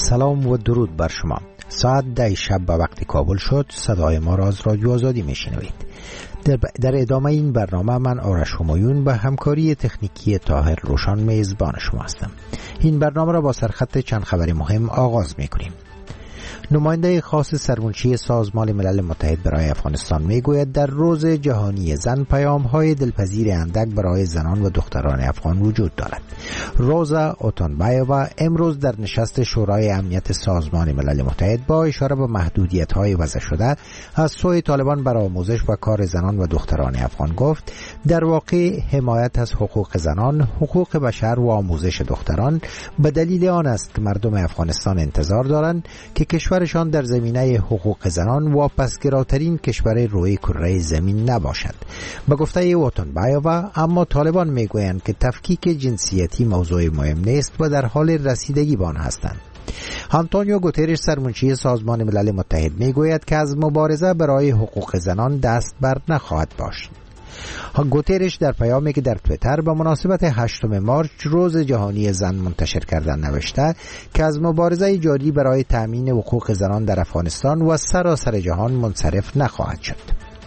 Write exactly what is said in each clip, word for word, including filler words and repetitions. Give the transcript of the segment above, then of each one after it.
سلام و درود بر شما. ساعت ده شب به وقت کابل شد. صدای ما را از رادیو آزادی میشنوید. در, در ادامه این برنامه من آرش همایون به همکاری تکنیکی طاهر روشان میزبان شما هستم. این برنامه را با سرخط چند خبر مهم آغاز میکنیم. نماینده خاص سرمنشی سازمان ملل متحد برای افغانستان میگوید در روز جهانی زن پیام‌های دلپذیر اندک برای زنان و دختران افغان وجود دارد. روزا اوتونبایووا امروز در نشست شورای امنیت سازمان ملل متحد با اشاره به محدودیت‌های وضع شده از سوی طالبان بر آموزش و کار زنان و دختران افغان گفت در واقع حمایت از حقوق زنان، حقوق بشر و آموزش دختران به دلیل آن است که مردم افغانستان انتظار دارند که کشورشان در زمینه حقوق زنان واپسگراترین کشور روی کره زمین نباشد. به گفته اوتونبایووا اما طالبان میگویند که تفکیک جنسیتی موضوع مهم نیست و در حال رسیدگی به آن هستند. آنتونیو گوترش سرمنشی سازمان ملل متحد میگوید که از مبارزه برای حقوق زنان دست بر نخواهد داشت. گوترش در پیامی که در توییتر به مناسبت هشتم مارچ روز جهانی زن منتشر کردن نوشته که از مبارزه جاری برای تأمین حقوق زنان در افغانستان و سراسر جهان منصرف نخواهد شد.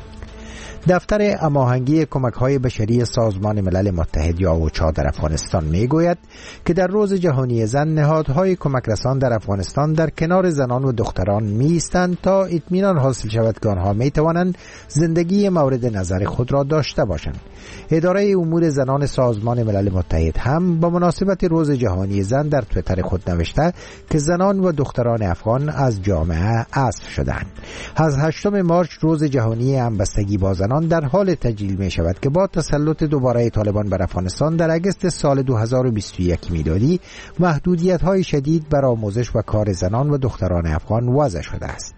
دفتر هماهنگی کمک‌های بشری سازمان ملل متحد یا اوچا در افغانستان میگوید که در روز جهانی زن نهادهای کمک رسان در افغانستان در کنار زنان و دختران می‌ایستند تا اطمینان حاصل شود که آنها می‌توانند زندگی مورد نظر خود را داشته باشند. اداره امور زنان سازمان ملل متحد هم به مناسبت روز جهانی زن در توییتر خود نوشته که زنان و دختران افغان از جامعه حذف شدند. از هشتم مارچ روز جهانی همبستگی با زنان در حال تجلیل می شود که با تسلط دوباره طالبان بر افغانستان در اگست سال دو هزار و بیست و یک میلادی محدودیت های شدید بر آموزش و کار زنان و دختران افغان وضع شده است.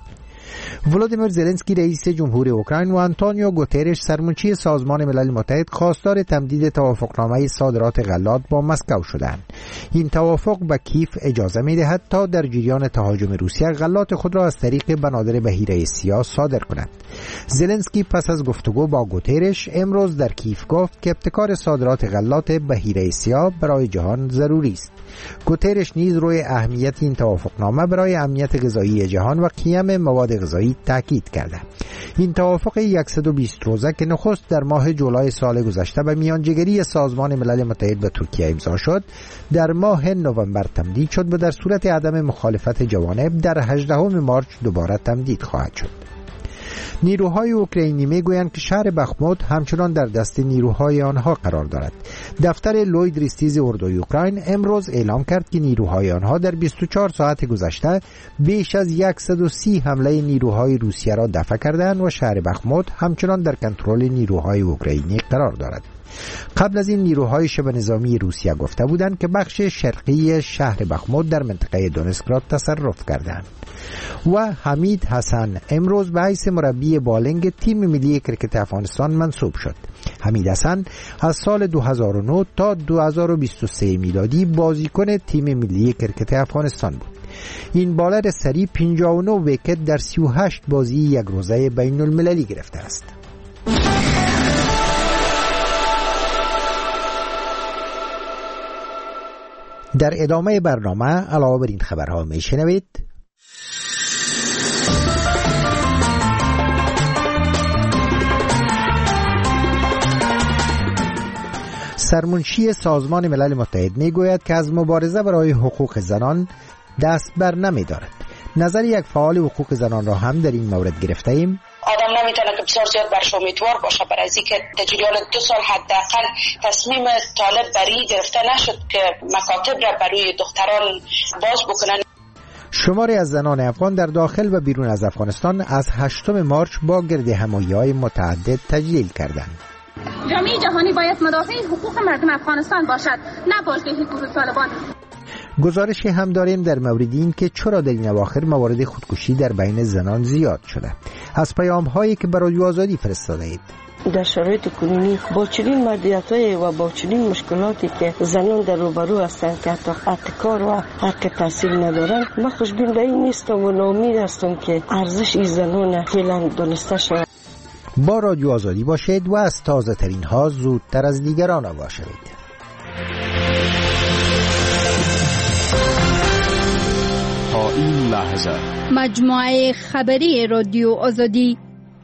ولودیمیر زلنسکی رئیس جمهور اوکراین و آنتونیو گوترش سرمنشی سازمان ملل متحد خواستار تمدید توافقنامه صادرات غلات با مسکو شدند. این توافق به کیف اجازه می‌دهد تا در جریان تهاجم روسیه غلات خود را از طریق بنادر بحیره سیاه صادر کند. زلنسکی پس از گفتگو با گوترش امروز در کیف گفت که ابتکار صادرات غلات بحیره سیاه برای جهان ضروری است. گوترش نیز روی اهمیت این توافقنامه برای امنیت غذایی جهان و قیم مواد غذایی تاکید کرده. این توافق صد و بیست روزه که نخست در ماه جولای سال گذشته به میانجیگری سازمان ملل متحد و ترکیه امضا شد، در ماه نوامبر تمدید شد و در صورت عدم مخالفت جوانب در هجدهم مارچ دوباره تمدید خواهد شد. نیروهای اوکراینی میگویند که شهر بخموت همچنان در دست نیروهای آنها قرار دارد. دفتر لوید ریستیز اردوی اوکراین امروز اعلام کرد که نیروهای آنها در بیست و چهار ساعت گذشته بیش از صد و سی حمله نیروهای روسیه را دفع کردند و شهر بخموت همچنان در کنترل نیروهای اوکراینی قرار دارد. قبل از این نیروهای شبه نظامی روسیه گفته بودند که بخش شرقی شهر بخموت در منطقه دونسک را تصرف کردند. و حمید حسن امروز به حیث مربی بالنگ تیم ملی کرکت افغانستان منصوب شد. حمید حسن از سال دو هزار و نه تا دو هزار و بیست و سه میلادی بازیکن تیم ملی کرکت افغانستان بود. این بالر سری پنجاه و نه ویکت در سی و هشت بازی یک روزه بین المللی گرفته است. در ادامه برنامه علاوه بر این خبرها می شنوید: سرمنشی سازمان ملل متحد می گوید که از مبارزه برای حقوق زنان دست بر نمی دارد. نظر یک فعال حقوق زنان را هم در این مورد گرفته ایم. آدم نمیتونه که بسیار زیاد برش امیدوار باشه برای از اینکه در جریان دو سال حداقل تصمیم طالب بری گرفته نشد که مکاتب را برای دختران باز بکنن. شماری از زنان افغان در داخل و بیرون از افغانستان از هشتم مارچ با گرد همایی‌های متعدد تجلیل کردند. جامعه جهانی باید مدافع حقوق مردم افغانستان باشد، نه بازدهی گروه طالبان. گزارشی هم داریم در مورد این که چرا در این اواخر موارد خودکشی در بین زنان زیاد شده. از پیام هایی که برای آزادی فرستاده اید. در شرایط کنونی با چنین مردیت‌های و با چنین مشکلاتی که زنان در روبرو هستند که حتی حق کار و حق تحصیل ندارند، من خوشبین به این نیستم و ناامید هستم که ارزش این زنان فعلا دانسته شود. با رادیو آزادی باشید و از تازه ترین ها زودتر از دیگران آگاه شوید. تا این لحظه. مجموعه خبری رادیو آزادی.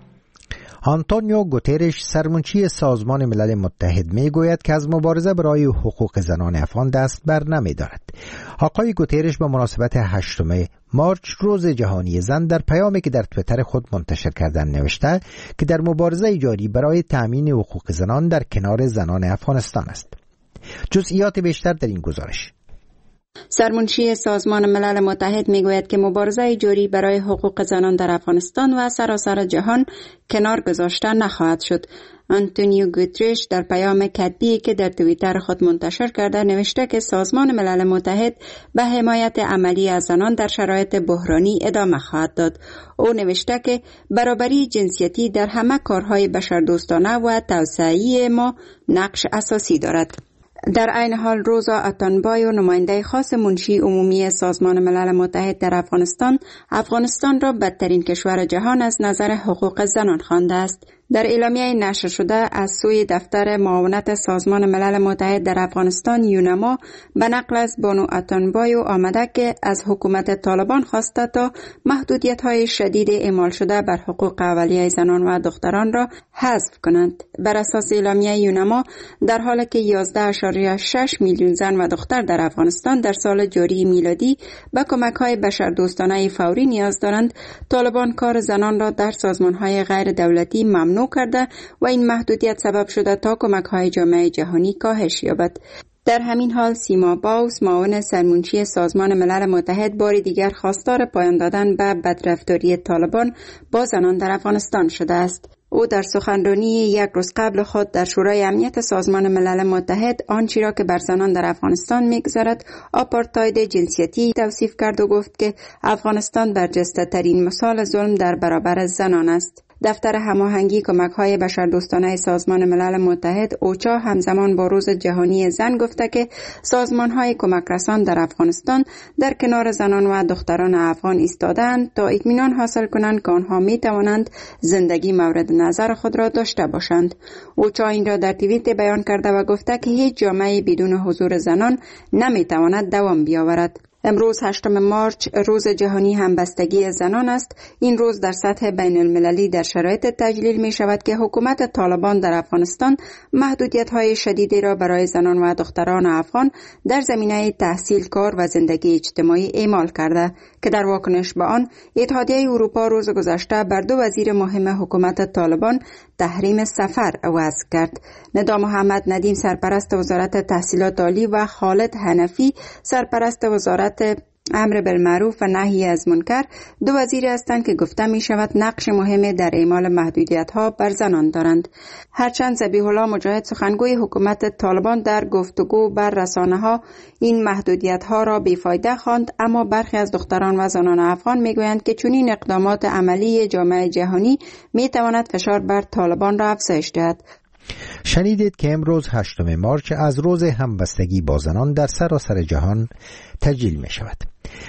آنتونیو گوترش سرمنشی سازمان ملل متحد می گوید که از مبارزه برای حقوق زنان افغان دست بر نمی دارد. آقای گوترش به مناسبت هشتم مارچ روز جهانی زن در پیامی که در توییتر خود منتشر کردن نوشته که در مبارزه جاری برای تأمین حقوق زنان در کنار زنان افغانستان است. جزئیات بیشتر در این گزارش. سرمنشی سازمان ملل متحد میگوید که مبارزه جاری برای حقوق زنان در افغانستان و سراسر جهان کنار گذاشته نخواهد شد. آنتونیو گوترش در پیام کتبی که در توییتر خود منتشر کرده نوشته که سازمان ملل متحد به حمایت عملی از زنان در شرایط بحرانی ادامه خواهد داد. او نوشته که برابری جنسیتی در همه کارهای بشردوستانه و توسعه‌ای ما نقش اساسی دارد. در عین حال روزا اتانبایو نماینده خاص منشی عمومی سازمان ملل متحد در افغانستان، افغانستان را بدترین کشور جهان از نظر حقوق زنان خوانده است. در اعلامیه نشر شده از سوی دفتر معاونت سازمان ملل متحد در افغانستان یونما به نقل از بانو اتانبایو آمده که از حکومت طالبان خواسته تا محدودیت‌های شدید اعمال شده بر حقوق اولیه زنان و دختران را حذف کنند. بر اساس اعلامیه یونما در حالی که یازده اشاریه شش میلیون زن و دختر در افغانستان در سال جاری میلادی به کمک‌های بشردوستانه فوری نیاز دارند، طالبان کار زنان را در سازمان‌های غیر دولتی ممنوع کرده و این محدودیت سبب شده تا کمک‌های جامعه جهانی کاهش یابد. در همین حال سیما باوس معاون سرمنشی سازمان ملل متحد بار دیگر خواستار پایان دادن به بدرفتاری طالبان با زنان در افغانستان شده است. او در سخنرانی یک روز قبل خود در شورای امنیت سازمان ملل متحد آنچه را که بر زنان در افغانستان می‌گذرد آپارتاید جنسیتی توصیف کرد و گفت که افغانستان برجسته ترین مثال ظلم در برابر زنان است. دفتر هماهنگی کمک‌های بشردوستانه سازمان ملل متحد اوچا همزمان با روز جهانی زن گفته که سازمان‌های کمکرسان در افغانستان در کنار زنان و دختران افغان ایستادند تا اطمینان حاصل کنند که آنها می‌توانند زندگی مورد نظر خود را داشته باشند. اوچا این را در توییت بیان کرده و گفته که هیچ جامعه بدون حضور زنان نمی‌تواند دوام بیاورد. امروز هشتم مارچ روز جهانی همبستگی زنان است. این روز در سطح بین المللی در شرایط تجلیل می شود که حکومت طالبان در افغانستان محدودیت های شدیدی را برای زنان و دختران افغان در زمینه تحصیل، کار و زندگی اجتماعی اعمال کرده که در واکنش به آن اتحادیه اروپا روز گذشته بر دو وزیر مهم حکومت طالبان تحریم سفر وضع کرد. ندا محمد ندیم سرپرست وزارت تحصیلات عالی و خالد حنفی سرپرست وزارت امر بالمعروف و نهی از منکر دو وزیری هستند که گفته می شود نقش مهمی در اعمال محدودیت ها بر زنان دارند. هرچند ذبیح الله مجاهد سخنگوی حکومت طالبان در گفتگو بر رسانه ها این محدودیت ها را بیفایده خواند، اما برخی از دختران و زنان افغان می گویند که چنین اقدامات عملی جامعه جهانی می تواند فشار بر طالبان را افزایش دهد. شنیدید که امروز هشتم مارچ از روز همبستگی با زنان در سراسر جهان تجلیل می شود.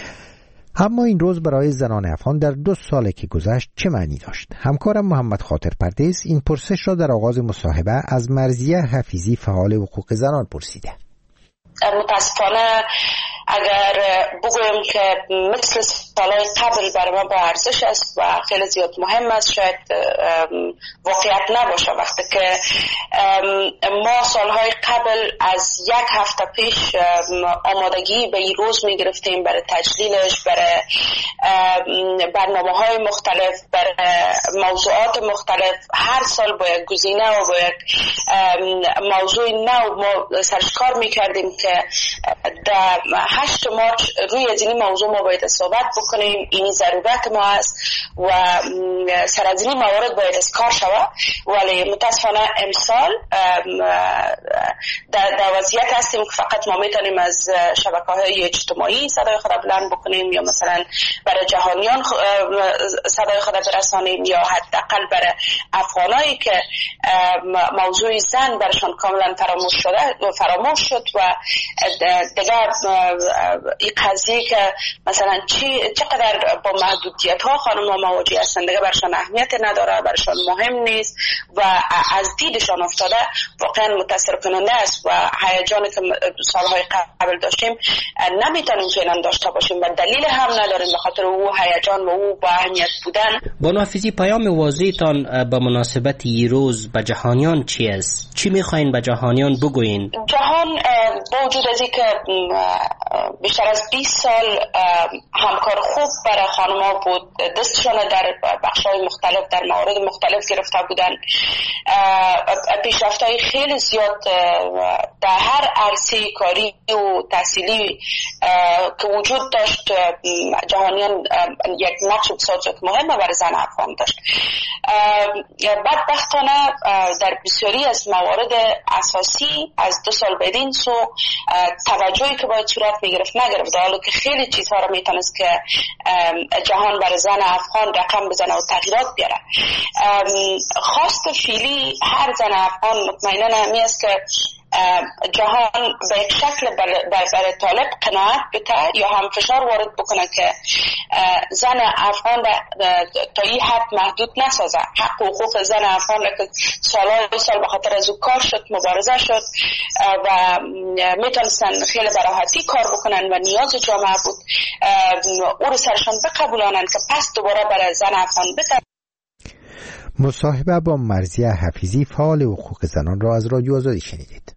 اما این روز برای زنان افغان در دو سالی که گذشت چه معنی داشت؟ همکارم محمد خاطر پردیس این پرسش را در آغاز مصاحبه از مرضیه حفیظی فعال حقوق زنان پرسیده. متاسفانه اگر بگویم که مثل سالهای قبل برای ما با ارزش است و خیلی زیاد مهم است، شاید واقعیت نباشه وقتی که ما سالهای قبل از یک هفته پیش آمادگی به این روز می گرفتیم برای تجلیلش، برای برنامه های مختلف، برای موضوعات مختلف. هر سال با یک گزینه و با یک موضوع نو ما سرشکار می کردیم که در هشت مارچ روی از این موضوع ما باید صحبت بکنیم. این ضرورت ما است و سر از این موارد باید از کار شود، ولی متاسفانه امسال در, در وضعیت هستیم که فقط ما میتونیم از شبکه‌های اجتماعی صدای خود بلند بکنیم یا مثلا برای جهانیان صدای خود برسانیم یا حداقل برای افغانایی که موضوع زن برشان کاملا فراموش شده فراموش شد و دیگر این قضیه که مثلا چی چقدر با محدودیت ها خانم ها مواجه هستند دیگه برشان اهمیت نداره، برشان مهم نیست و از دیدشان افتاده. واقعا متاثر کننده متنوع است و هیجانی که سالهای قبل داشتیم نمیتونیم فعلا داشته باشیم و دلیل هم نداریم به خاطر او هیجان و او با اهمیت بودن. بانو حفیظی، پیام واضحتان به مناسبت این روز به جهانیان چی است؟ چی میخواین به جهانیان بگوین؟ جهان با وجود از اینکه بیشتر از بیست سال همکار خوب برای خانم‌ها بود، دستشان در بخش‌های مختلف در موارد مختلف گرفته بودن، پیشرفت‌های خیلی زیاد در هر عرصه کاری و تحصیلی که وجود داشت جهانیان یک نقش بسیار مهم برای زن افغان داشت. بدبختانه در بسیاری از موارد اساسی از دو سال بدین سو توجهی که باید صورت میگرفت نگرفت، حالا که خیلی چیزها رو میتونست که جهان برای زن افغان رقم بزنه و تغییرات بیاره. خواست فعلی هر زن افغان مطمئنا همی است که جهان به یک شکل برای طالب قناعت بده یا هم فشار وارد بکنه که زن افغان تا این حد محدود نسازه. حق و حقوق زن افغان که سالهای سال به خاطر از او کار شد، مبارزه شد و میتونستن خیلی براحتی کار بکنن و نیاز جامعه بود، او رو سرشان بقبولانن که پس دوباره برای زن افغان بده. مصاحبه با مرضیه حفیظی، فعال حقوق زنان را از رادیو آزادی شنیدید.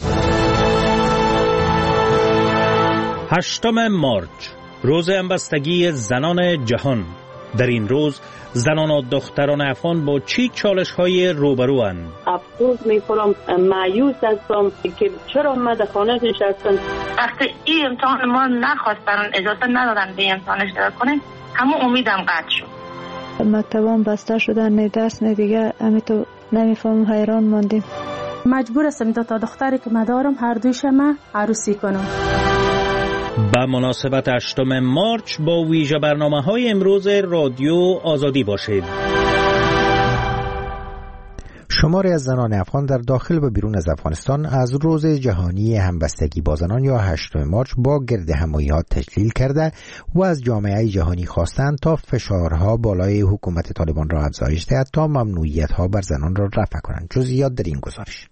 هشتم مارچ، روز همبستگی زنان جهان. در این روز زنان و دختران افغان با چه چالش‌های روبروان؟ افسوس می‌خورم، مایوس هستم که چرا ما در خانه نشستم. وقتی این امتحان ما نخواستن، اجازه ندادن به امتحان اشتراک کنیم، همون امیدم قطع شد. مکتبان بسته شدن، نه درس نه دیگه، همین تو نمیفهم، حیران ماندیم. مجبور هستم دو تا دختری که مدارم هر دویش ما عروسی کنم. با مناسبت هشتم مارچ با ویژه برنامه‌های امروز رادیو آزادی باشید. شماری از زنان افغان در داخل و بیرون از افغانستان از روز جهانی همبستگی با زنان یا هشتم مارچ با گرد همایی‌ها تشکیل کرده و از جامعه جهانی خواستند تا فشارها بالای حکومت طالبان را افزایش دهد تا ممنوعیت‌ها بر زنان را رفع کنند. جزئیات در این گزارش.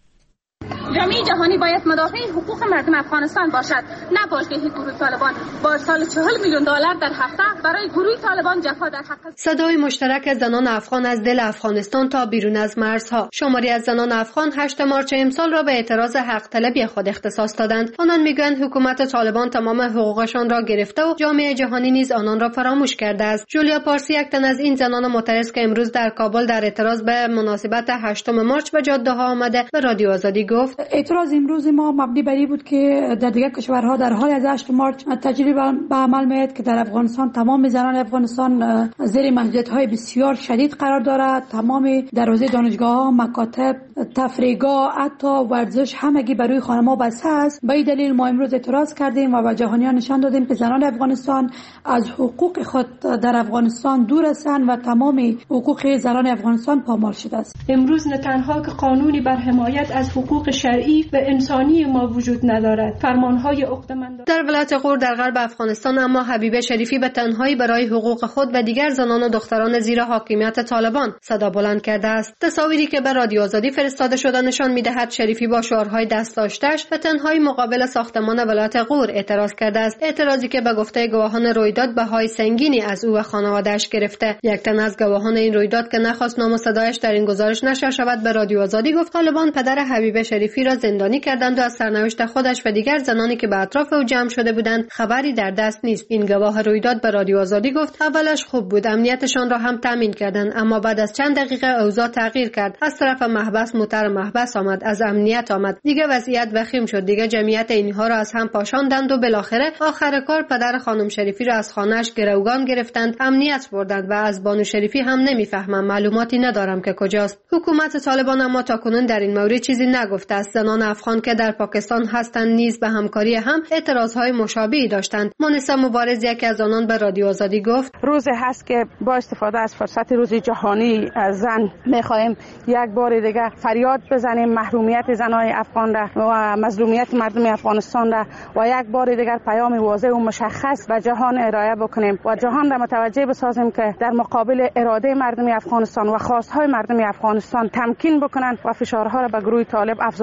جامعه جهانی باید مدافع حقوق مردم افغانستان باشد، نه باشگاهی گروه طالبان. با ارسال چهل میلیون دلار در هفته برای گروه طالبان جفا در حق. صدای مشترک زنان افغان از دل افغانستان تا بیرون از مرزها. شماری از زنان افغان هشتم مارچ امسال را به اعتراض حق طلبی خود اختصاص دادند. آنان میگویند حکومت طالبان تمام حقوقشان را گرفته و جامعه جهانی نیز آنان را فراموش کرده است. جولیا پارسی، یک تن از این زنان معترض که امروز در کابل در اعتراض به مناسبت هشتم مارچ به جاده‌ها آمده، به رادیو آزادی گفت: اعتراض امروز ما مبنی بر این بود که در دیگر کشورها در حال از هشتم مارچ تجربه به عمل میاد که در افغانستان تمام زنان افغانستان زیر محدودیت‌های بسیار شدید قرار دارد. تمام دروازه دانشگاه‌ها، مکاتب، تفریحگاه، حتی ورزش همگی برای خانم‌ها بسته است. به این دلیل ما امروز اعتراض کردیم و به جهانیان نشان دادیم که زنان افغانستان از حقوق خود در افغانستان دور هستند و تمام حقوق زنان افغانستان پامال شده است. امروز نه تنها که قانونی بر حمایت از حقوق شرعی و انسانی ما وجود ندارد، فرمانهای عقده‌مند در ولایت غور در غرب افغانستان اما حبیبه شریفی به تنهایی برای حقوق خود و دیگر زنان و دختران زیر حاکمیت طالبان صدا بلند کرده است. تصاویری که به رادیو آزادی فرستاده شده نشان می‌دهد شریفی با شعارهای دست داشته‌اش به تنهایی مقابل ساختمان ولایت غور اعتراض کرده است. اعتراضی که به گفته گواهان رویداد بهای سنگینی از او و خانواده‌اش گرفته. یک تن از گواهان این رویداد که نخواست نام و صدایش در این گزارش نشر شود به رادیو آزادی گفت طالبان پدر حبیبه شریفی را زندانی کردند و از سرنوشت خودش و دیگر زنانی که به اطراف او جمع شده بودند خبری در دست نیست. این گواه رویداد به رادیو آزادی گفت اولش خوب بود، امنیتشان را هم تامین کردند، اما بعد از چند دقیقه اوضاع تغییر کرد. از طرف محبس موتر محبس آمد، از امنیت آمد، دیگه وضعیت وخیم شد، دیگه جمعیت اینها را از هم پاشاندند و بالاخره آخر کار پدر خانم شریفی را از خانه‌اش گروگان گرفتند، امنیت بردند و از بانو شریفی هم نمیفهمم، معلوماتی ندارم که کجاست. حکومت طالبان اما تاکنون در این مورد چیزی نگفته است. زنان افغان که در پاکستان هستند نیز به همکاری هم اعتراضهای مشابهی داشتند. مونسا مبارز یکی از آنان به رادیو آزادی گفت روز هست که با استفاده از فرصت روز جهانی زن می‌خواهیم یک بار دیگه فریاد بزنیم محرومیت زنان افغان را و مظلومیت مردم افغانستان را و یک بار دیگر پیام واضح و مشخص به جهان ارائه بکنیم و جهان را متوجه بسازیم که در مقابل اراده مردم افغانستان و خواست‌های مردم افغانستان تمکین بکنند و فشارها را به گروه طالب افزایش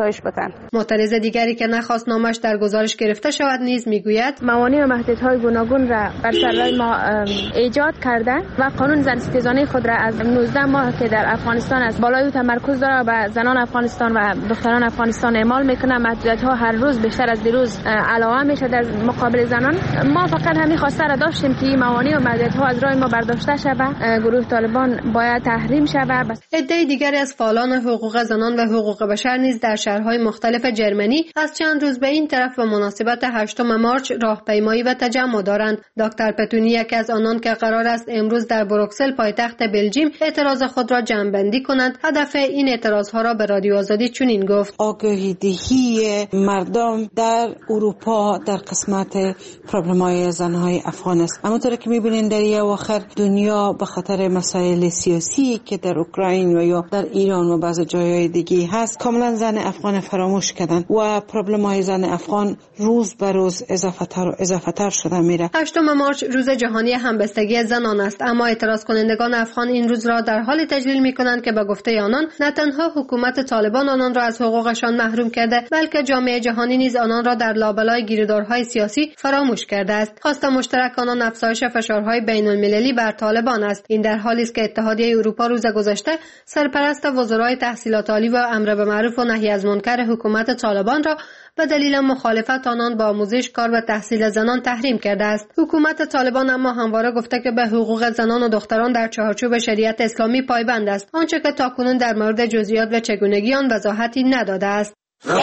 افزایش بدن. معترض دیگری که نخواست نامش در گزارش گرفته شود نیز میگوید موانع و محدودیت‌های گوناگون را بر سر ما ایجاد کرده و قانون زن ستیزانه خود را از نوزده ماه که در افغانستان است بالای تمرکز داره و زنان افغانستان و دختران افغانستان اعمال میکنه. محدودیت‌ها هر روز بیشتر از دیروز علاوه میشه در مقابل زنان. ما فقط همین خواسته را داشتیم که این موانع و محدودیت‌ها از راه ما برداشته شود. گروه طالبان باید تحریم شود. عده دیگری از فعالان حقوق زنان و حقوق بشر نیز در شهرهای مختلف جرمنی از چند روز به این طرف به مناسبت هشتم مارچ راهپیمایی و تجمع دارند. دکتر پتونی یکی از آنان که قرار است امروز در بروکسل پایتخت بلژیم اعتراض خود را جمع‌بندی کنند، هدف این اعتراضها را به رادیو آزادی چنین گفت: آگاهی دهی مردم در اروپا در قسمت پروبلم‌های زن‌های افغان است. همونطور که می‌بینید در این اواخر دنیا به خاطر مسائل سیاسی که در اوکراین و یا در ایران و بعضی جایهای دیگه هست کاملا زن افغان فراموش کردن و پروبلم‌های زن افغان روز به روز اضافه‌تر و اضافه‌تر شده میره. هشتم مارچ روز جهانی همبستگی زنان است، اما اعتراض کنندگان افغان این روز را در حال تجلیل می‌کنند که به گفته آنان نه تنها حکومت طالبان آنان را از حقوقشان محروم کرده، بلکه جامعه جهانی نیز آنان را در لابلای گیردارهای سیاسی فراموش کرده است. خواست مشترک آنان افزایش فشارهای بین‌المللی بر طالبان است. این در حالی است که اتحادیه اروپا روز گذشته سرپرست وزرای تحصیلات عالی و امر به معروف و نهی از منکر حکومت طالبان را به دلیل مخالفت آنان با آموزش، کار و تحصیل زنان تحریم کرده است. حکومت طالبان اما همواره گفته که به حقوق زنان و دختران در چارچوب شریعت اسلامی پایبند است، آنچه که تاکنون در مورد جزئیات و چگونگی آن وضاحتی نداده است.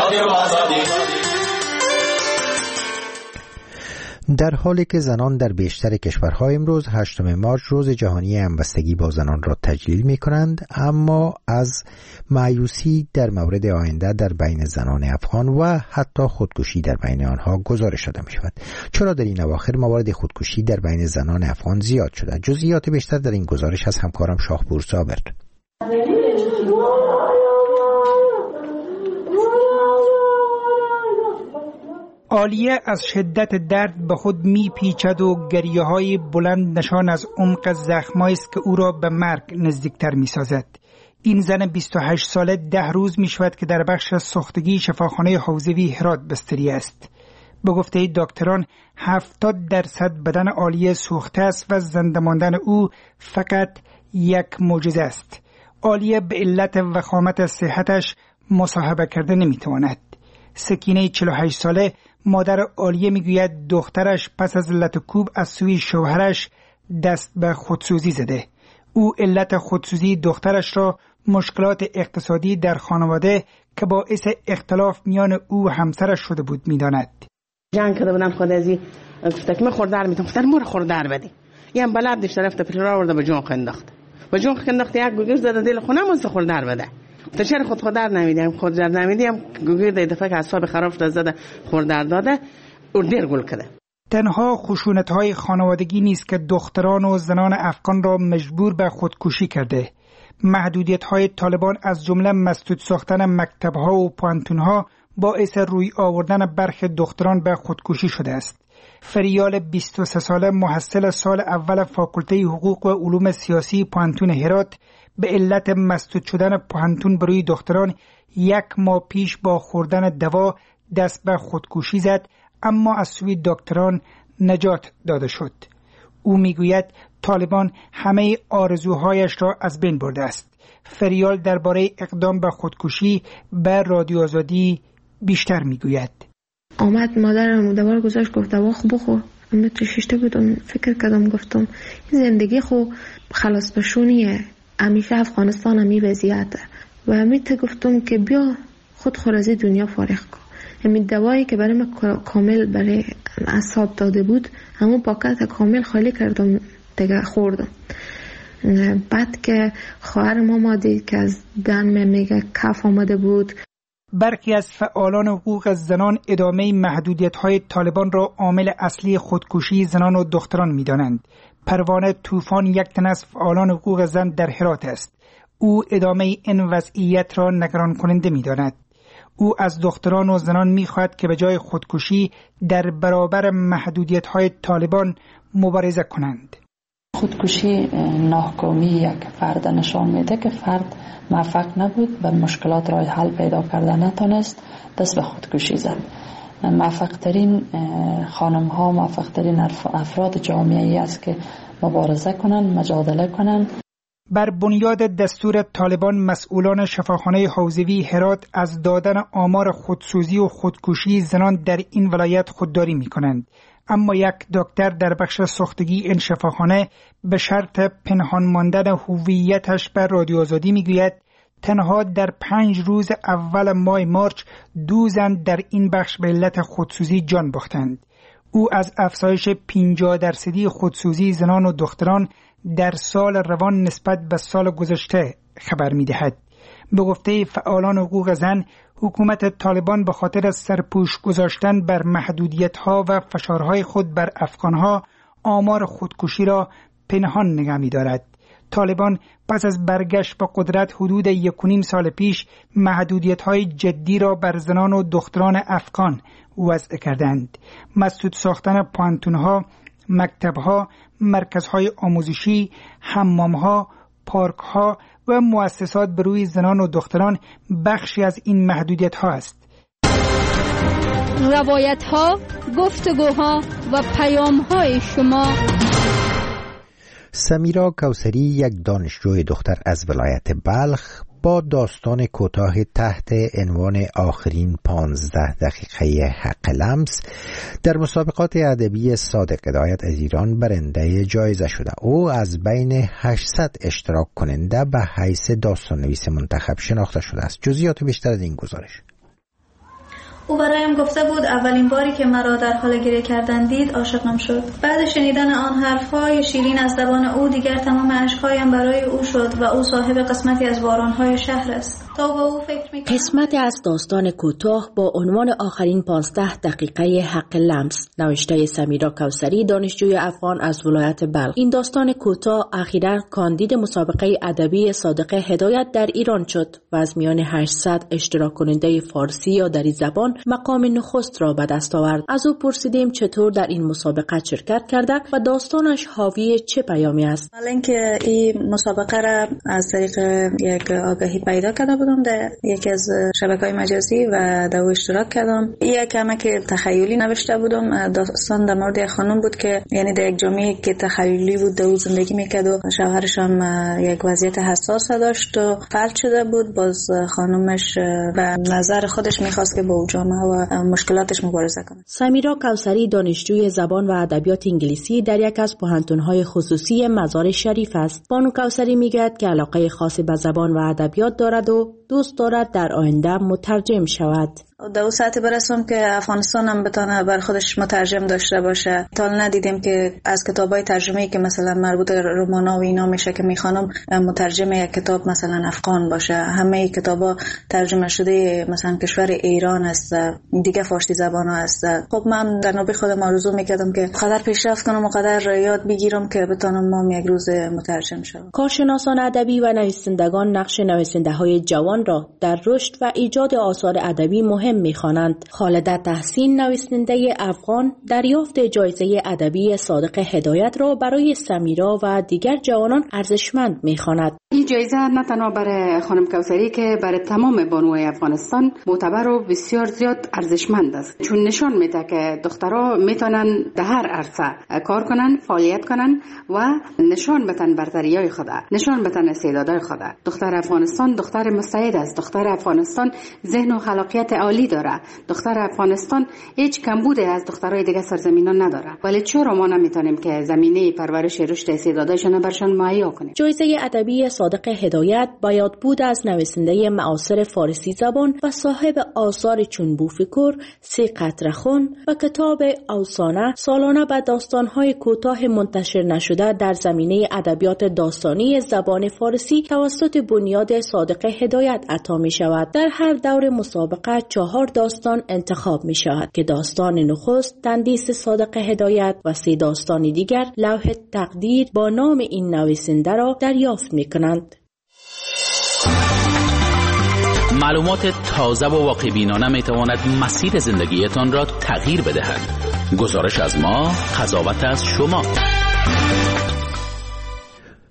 در حالی که زنان در بیشتر کشورها امروز هشتم مارچ روز جهانی همبستگی با زنان را تجلیل می کنند، اما از مایوسی در مورد آینده در بین زنان افغان و حتی خودکشی در بین آنها گزارش داده می شود. چرا در این اواخر موارد خودکشی در بین زنان افغان زیاد شده؟ جزئیات بیشتر در این گزارش از همکارم شاهپور صابر. عالیه از شدت درد به خود می پیچد و گریه های بلند نشان از عمق زخمایی است که او را به مرگ نزدیکتر می سازد. این زن بیست و هشت ساله ده روز می شود که در بخش سوختگی شفاخانه حوزوی هرات بستری است. به گفته دکتران هفتاد درصد بدن عالیه سوخته است و زنده ماندن او فقط یک معجزه است. عالیه به علت وخامت صحتش مصاحبه کرده نمی تواند. سکینه چهل و هشت ساله مادر عالیه میگوید دخترش پس از علت کوب از سوی شوهرش دست به خودسوزی زده. او علت خودسوزی دخترش را مشکلات اقتصادی در خانواده که باعث اختلاف میان او و همسرش شده بود میداند. جنگ کرده بودم خود ازی گفته که من خوردر میتونم گفتم مور خوردر بدی. یه بلد داشت رفته پلرا آورده به جون انداخت. به جون انداخت یک گوگل زده دل خونم از خوردر بده. تا چرا خود خوددار نمیدیم خوددار نمیدیم گوگل د دفعه که اعصاب خراب شده زده خوردار داده و دیر گل کرده. تنها خشونت‌های خانوادگی نیست که دختران و زنان افغان را مجبور به خودکشی کرده. محدودیت‌های طالبان از جمله مسدود ساختن مکتب‌ها و پانتون‌ها باعث روی آوردن برخی دختران به خودکشی شده است. فریال بیست و سه ساله محصل سال اول فاکولته حقوق و علوم سیاسی پانتون هرات به علت مسدود شدن پانتون بروی دختران یک ماه پیش با خوردن دوا دست به خودکشی زد، اما از سوی دکتران نجات داده شد. او میگوید طالبان همه آرزوهایش را از بین برده است. فریال درباره اقدام به خودکشی به رادیو آزادی بیشتر میگوید. آمد مادرم دوباره گذاشت گفت دوا خوب بخور. من تو شیشته بودم فکر کردم گفتم این زندگی خو خلاص بشونیه، همیشه افغانستان همی وضعیته و همیت گفتم که بیا خود خورازی دنیا فارغ کن. همین دوایی که برای من کامل برای اعصاب داده بود همون پاکت کامل خالی کردم دیگه خوردم. بعد که خواهر ما دید که از دن میگه کف آمده بود. برخی از فعالان حقوق زنان ادامه محدودیت‌های طالبان را عامل اصلی خودکشی زنان و دختران می‌دانند. پروانه طوفان یک تن از فعالان حقوق زن در هرات است. او ادامه این وضعیت را نگران کننده می‌داند. او از دختران و زنان می‌خواهد که به جای خودکشی در برابر محدودیت‌های طالبان مبارزه کنند. خودکشی ناکامی یک فرد نشان میده که فرد موفق نبود، به مشکلات راه حل پیدا کرده نتونست، دست به خودکشی زد. موفق ترین خانم ها، موفق ترین افراد جامعه ای است که مبارزه کنن، مجادله کنن. بر بنیاد دستور طالبان مسئولان شفاخانه حوزوی هرات از دادن آمار خودسوزی و خودکشی زنان در این ولایت خودداری می کنند. اما یک دکتر در بخش ساختگی این شفاخانه به شرط پنهان ماندن هویتش به رادیو آزادی می گوید تنها در پنج روز اول ماه مارچ دو زن در این بخش به علت خودسوزی جان باختند. او از افزایش پنجاه درصدی خودسوزی زنان و دختران در سال روان نسبت به سال گذشته خبر می دهد. به گفته فعالان حقوق زن، حکومت طالبان به خاطر سرپوش گذاشتن بر محدودیت‌ها و فشارهای خود بر افغانها آمار خودکشی را پنهان نگه می دارد. طالبان پس از برگشت به قدرت حدود یک و نیم سال پیش محدودیت‌های جدی را بر زنان و دختران افغان وضع کردند. مسدود ساختن پانتون‌ها، مکتب‌ها، مرکزهای آموزشی، حمام‌ها، پارک‌ها و مؤسسات بروی زنان و دختران بخشی از این محدودیت‌ها است. روایت‌ها، گفتگوها و پیام‌های شما. سمیرا کوثری، یک دانشجوی دختر از ولایت بلخ، با داستان کوتاه تحت عنوان آخرین پانزده دقیقه حق لمس در مسابقات ادبی صادق هدایت از ایران برنده جایزه شده. او از بین هشتصد اشتراک کننده به حیث داستان نویس منتخب شناخته شده است. جزئیات بیشتر از این گزارش. او برایم گفته بود اولین باری که مرا در حال گریه کردن دید عاشقم شد. بعد شنیدن آن حرفهای شیرین از زبان او دیگر تمام اشکهایم برای او شد و او صاحب قسمتی از بارانهای شهر است. تا به او فکر می‌کنم. قسمتی از داستان کوتاه با عنوان آخرین پانزده دقیقه حق لمس نوشته سمیرا کوثری، دانشجوی افغان از ولایت بلخ. این داستان کوتاه اخیراً کاندید مسابقه ادبی صادق هدایت در ایران شد و از میان هشتصد اشتراک کننده فارسی یا دری زبان مقام نخست را به دست آورد. از او پرسیدیم چطور در این مسابقه شرکت کرده و داستانش حاوی چه پیامی است. حالا اینکه این مسابقه را از طریق یک آگاهی پیدا کرده بودم در یکی از شبکه‌های مجازی و در او اشتراک کردم. یک کمک تخیلی نوشته بودم. داستان در مورد یک خانم بود که یعنی در یک جامعه که تخیلی بود در او زندگی میکرد و شوهرش هم یک وضعیت حساس داشت و فلج شده بود. باز خانمش به نظر خودش میخواست که با او و مشکلاتش مبارزه کنه. سمیرا کوثری دانشجوی زبان و ادبیات انگلیسی در یک از پوهنتون‌های خصوصی مزار شریف است. بانو کوثری میگوید که علاقه خاصی به زبان و ادبیات دارد و دوست دارد در آینده مترجم شود. در اون ساعتی برسم که افغانستان هم بتونه بر خودش مترجم داشته باشه. تا ندیدیم که از کتابای ترجمه‌ای که مثلا مربوط به رمان‌ها و اینا میشه که میخوانم مترجم یک کتاب مثلا افغان باشه. همه کتابا ترجمه شده مثلا کشور ایران است، دیگه فارسی زبان است. خب من در نوبه خودم آرزو میکردم که قدر پیشرفت کنم و قدر یاد بگیرم که بتونم ما یک روز مترجم شوم. کارشناسان ادبی و نویسندگان نقش نویسنده‌های جوان را در رشد و ایجاد آثار ادبی مهم می‌خوانند. خالده تحسین، نویسنده افغان، دریافت جایزه ادبی صادق هدایت را برای سمیرا و دیگر جوانان ارزشمند می‌خواند. این جایزه نه تنها برای خانم کوثری که برای تمام بانوهای افغانستان معتبر و بسیار زیاد ارزشمند است، چون نشان میده که دخترها میتونن در هر عرصه کار کنن، فعالیت کنن و نشان بدن برتریای خود، نشان بدن استعدادهای خود. دختر افغانستان دختر مستعد است. دختر افغانستان ذهن و خلاقیت عالی داره. دختر افغانستان هیچ کمبودی از دخترای دیگه سرزمینان نداره. ولی چرا ما نمیتونیم که زمینه پرورش رشد استعداداشون برشان مهیا کنیم؟ جایزه ادبی صادق هدایت باید بود از نویسنده معاصر فارسی زبان و صاحب آثار چون بوفکر، سی قطره خون و کتاب افسانه سالانه به داستان‌های کوتاه منتشر نشده در زمینه ادبیات داستانی زبان فارسی توسط بنیاد صادق هدایت عطا می شود. در هر دور مسابقه چهار داستان انتخاب می شود که داستان نخست تندیس صادق هدایت و سه داستان دیگر لوح تقدیر با نام این نویسنده را دریافت می کنند. معلومات تازه و واقع بینانه می تواند مسیر زندگیتان را تغییر بدهد. گزارش از ما، قضاوت از شما.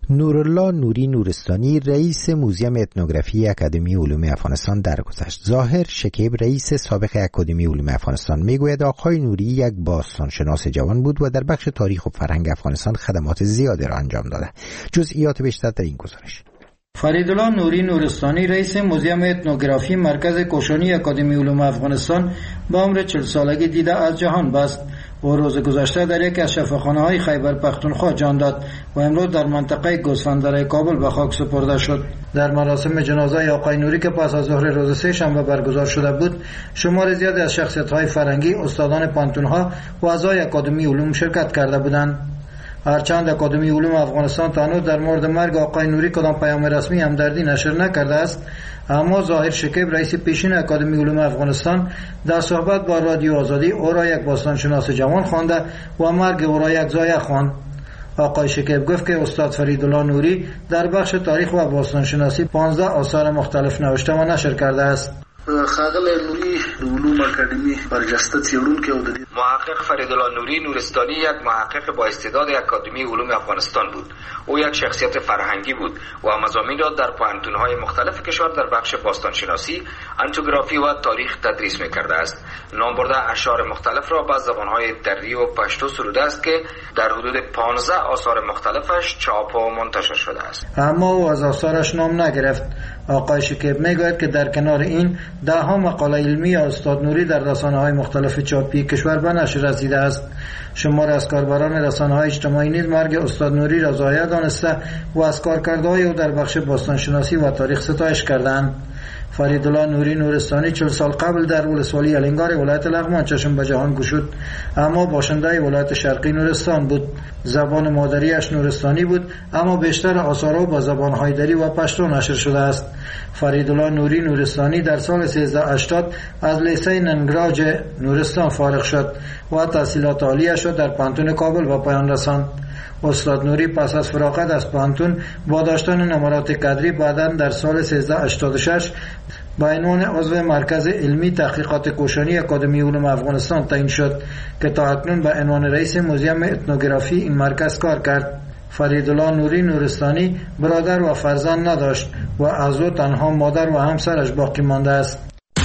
نورالله نوری نورستانی رئیس موزیم اتنوگرافی اکادمی علوم افغانستان درگذشت. ظاهر شکیب رئیس سابق اکادمی علوم افغانستان میگوید آقای نوری یک باستانشناس جوان بود و در بخش تاریخ و فرهنگ افغانستان خدمات زیادی را انجام داده. جزئیات بیشتر در این گزارش. فریدالله نوری نورستانی رئیس موزیم اتنوگرافی مرکز کوشانی اکادمی علوم افغانستان با عمر چهل سالگی دیده از جهان بست. او روز گذشته در یکی از شفاخانه‌های خیبر پختونخوا جان داد و امروز در منطقه گوسفندره کابل به خاک سپرده شد. در مراسم جنازه آقای نوری که پس از ظهر روز سه شنبه برگزار شده بود، شمار زیادی از شخصیت‌های فرهنگی، استادان پانتون‌ها و اعضای اکادمی علوم شرکت کرده بودند. هرچند اکادمی علوم افغانستان تا هنوز در مورد مرگ آقای نوری کدام پیام رسمی همدردی نشر نکرده است، اما ظاهر شکیب رئیس پیشین اکادمی علوم افغانستان در صحبت با رادیو آزادی او را یک باستانشناس جوان خوانده و مرگ او را یک ضایعه خواند. آقای شکیب گفت که استاد فریدالله نوری در بخش تاریخ و باستانشناسی پانزده آثار مختلف نوشته و نشر کرده است. ښاغلی نوري د علوم اکاډمي برجسته څېړونکی او د محقق فریدالله نوری نورستانی یک محقق با استعداد اکادمی علوم افغانستان بود. او یک شخصیت فرهنگی بود و مضامین را در پوهنتون‌های مختلف کشور در بخش باستانشناسی، انتوگرافی و تاریخ تدریس می‌کرده است. نام برده اشعار مختلف را به زبان‌های دری و پشتو سروده است که در حدود پانزده آثار مختلفش چاپ و منتشر شده است. اما او از آثارش نام نگرفت. آقای شکیب میگوید که در کنار این ده ها مقاله علمی استاد نوری در رسانه‌های مختلف چاپی کشور به نشر رسیده است. شمار از کاربران رسانه‌های اجتماعی نیز مرگ استاد نوری را ضایعه دانسته و از کارکردهای او در بخش باستانشناسی و تاریخ ستایش کردند. فریدالله نوری نورستانی چهل سال قبل در ولسوالی الینگار ولایت لغمان چشم به جهان گشود، اما باشنده ولایت شرقی نورستان بود. زبان مادریش نورستانی بود، اما بیشتر آثار او با زبان‌های دری و پشتو نشر شده است. فریدالله نوری نورستانی در سال سیزده هشتاد از لیسه ننگراج نورستان فارغ شد و تحصیلات عالیش را در پانتون کابل به پایان رساند. استاد نوری پس از فراغت از پانتون با داشتن نمرات قدری بعداً در سال سیزده هشتاد و شش با عنوان عضو مرکز علمی تحقیقات کوشانی اکادمی علوم افغانستان تعیین شد که تا اکنون به عنوان رئیس موزیم اتنوگرافی این مرکز کار کرد. فریدالله نوری نورستانی برادر و فرزند نداشت و از او تنها مادر و همسرش باقی مانده است.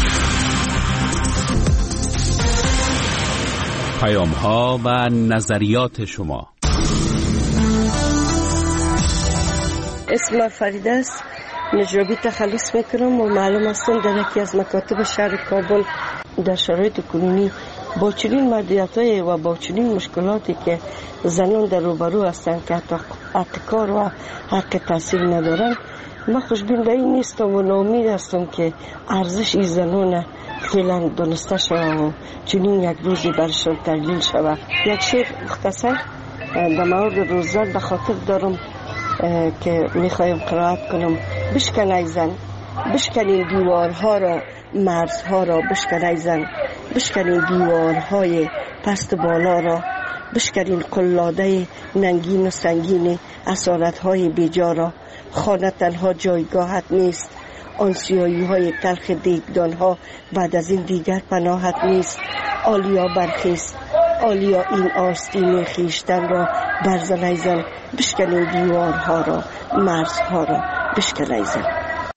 پیام ها و نظریات شما. اسم فریده است. نجرابی تخلص میکنم و معلوم هستم در یکی از مکاتب شهر کابل در شرایط کنونی با چنین محدودیت‌های و با چنین مشکلاتی که زنان در روبرو هستند که حتی کار و حق تحصیل ندارند، من خوشبین به این نیستم و ناامید هستم که ارزش این زنان فعلا دانسته شود و چنین یک روزی برشان تجلیل شود. یک شعر مختصر در مورد روززن به خاطر دارم که میخوایم قرائت کنم. بشکن ای زن، بشکن این دیوارها را، مرزها را بشکن ای زن، بشکن این دیوارهای پست بالا را، بشکن این قلاده ننگین و سنگین اسارتهای بیجا را. خانه تنها جایگاهت نیست، آن سیاهی های تلخ دیگدان ها بعد از این دیگر پناهت نیست. آلیا برخیست، آلیا این آستین خیشتن را برزن ای زن، بشکن این دیوارها را، مرزها را بشکن ای زن.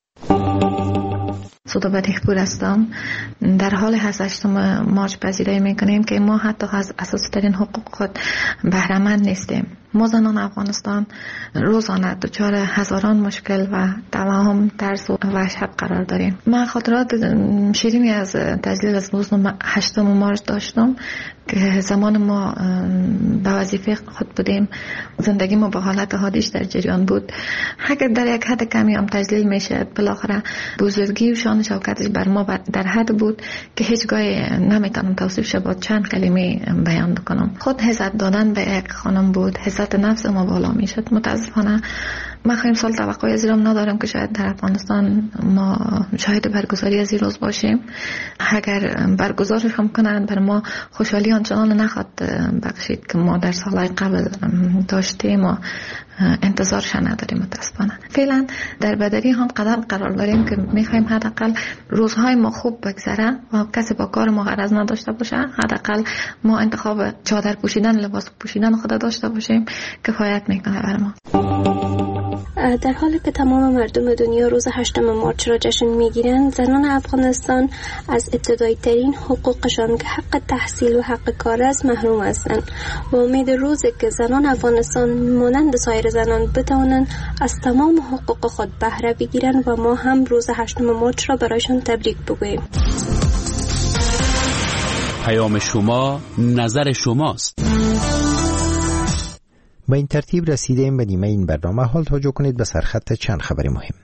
سودا بدیخپور هستم. در حال هشتم مارچ پذیرایی میکنیم که ما حتی از اساسی ترین حقوق خود بهره‌مند نیستیم. ما زنان افغانستان روزانه دچار هزاران مشکل و توهم، ترس و وحشت قرار داریم. من خاطرات شیرینی از تجلیل از روز هشتم مارچ داشتم که زمان ما به وظیفه خود بودیم، زندگی ما به حالت عادیش در جریان بود. اگر در یک حد کمی هم تجلیل میشه، بالاخره بزرگی و شان شوکتش بر ما در حد بود که هیچ گاهی نمیتونم توصیف شه با چند کلمه بیان بکنم. خود عزت دادن به یک خانم بود، عزت نفس ما بالا میشد. متاسفانه ما خیلی سال توقعی از ایران ندارم که شاید در افغانستان ما شاهد برگزاری از این روز باشیم. اگر برگزارش هم کنند بر ما خوشحالی آنچنان نخواد بخشید که ما در سالهای قبل داشتیم و انتظارش نداریم. متاسفانه فعلا در بدری هم قدم قرار داریم که میخوایم حداقل روزهای ما خوب بگذره و کسی با کار ما غرض نداشته باشه. حداقل ما انتخاب چادر پوشیدن، لباس پوشیدن خود داشته باشیم، کفایت میکنه بر ما. در حالی که تمام مردم دنیا روز هشتم مارچ را جشن میگیرند، زنان افغانستان از ابتدایی ترین حقوقشان که حق تحصیل و حق کار است محروم هستند. با امید روزی که زنان افغانستان مانند سایر زنان بتوانند از تمام حقوق خود بهره بگیرند و ما هم روز هشتم مارچ را برایشان تبریک بگوییم. پیام شما، نظر شماست. با این ترتیب رسیدیم به نیمه این برنامه. حال توجه کنید به سرخط چند خبر مهم.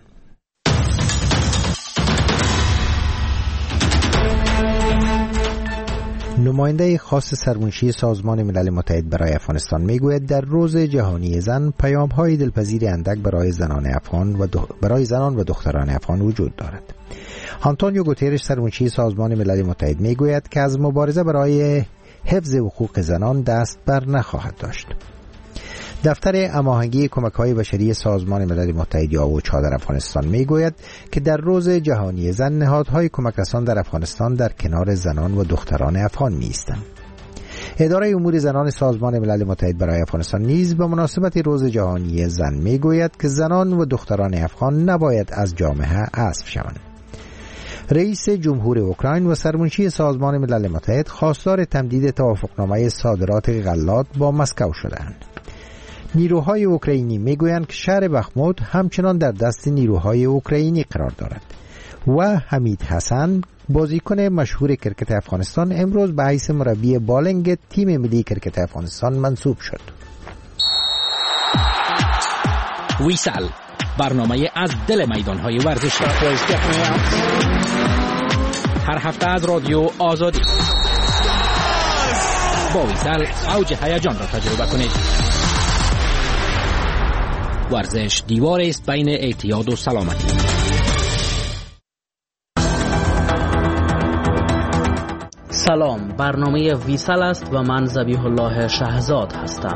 نماینده خاص سرمنشی سازمان ملل متحد برای افغانستان میگوید در روز جهانی زن پیام‌های دلپذیر اندک برای زنان افغان و دو... برای زنان و دختران افغان وجود دارد. آنتونیو گوترش سرمنشی سازمان ملل متحد میگوید که از مبارزه برای حفظ حقوق زنان دست بر نخواهد داشت. دفتر هماهنگی کمک‌های بشری سازمان ملل متحد یا اوچا در افغانستان میگوید که در روز جهانی زن نهادهای کمک رسان در افغانستان در کنار زنان و دختران افغان می‌ایستند. اداره امور زنان سازمان ملل متحد برای افغانستان نیز به مناسبت روز جهانی زن میگوید که زنان و دختران افغان نباید از جامعه حذف شوند. رئیس جمهور اوکراین و سرمنشی سازمان ملل متحد خواستار تمدید توافقنامه صادرات غلات با مسکو شدند. نیروهای اوکراینی میگویند که شهر بخموت همچنان در دست نیروهای اوکراینی قرار دارد و حمید حسن بازیکن مشهور کرکت افغانستان امروز به حیث مربی بالنگ تیم ملی کرکت افغانستان منصوب شد. ویسال، برنامه از دل میدانهای ورزشی، هر هفته از رادیو آزادی. با ویسال اوج هیجان را تجربه کنید. ورزش دیوار است بین اعتیاد و سلامتی. سلام، برنامه ویسال است و من ذبیح الله شهزاد هستم.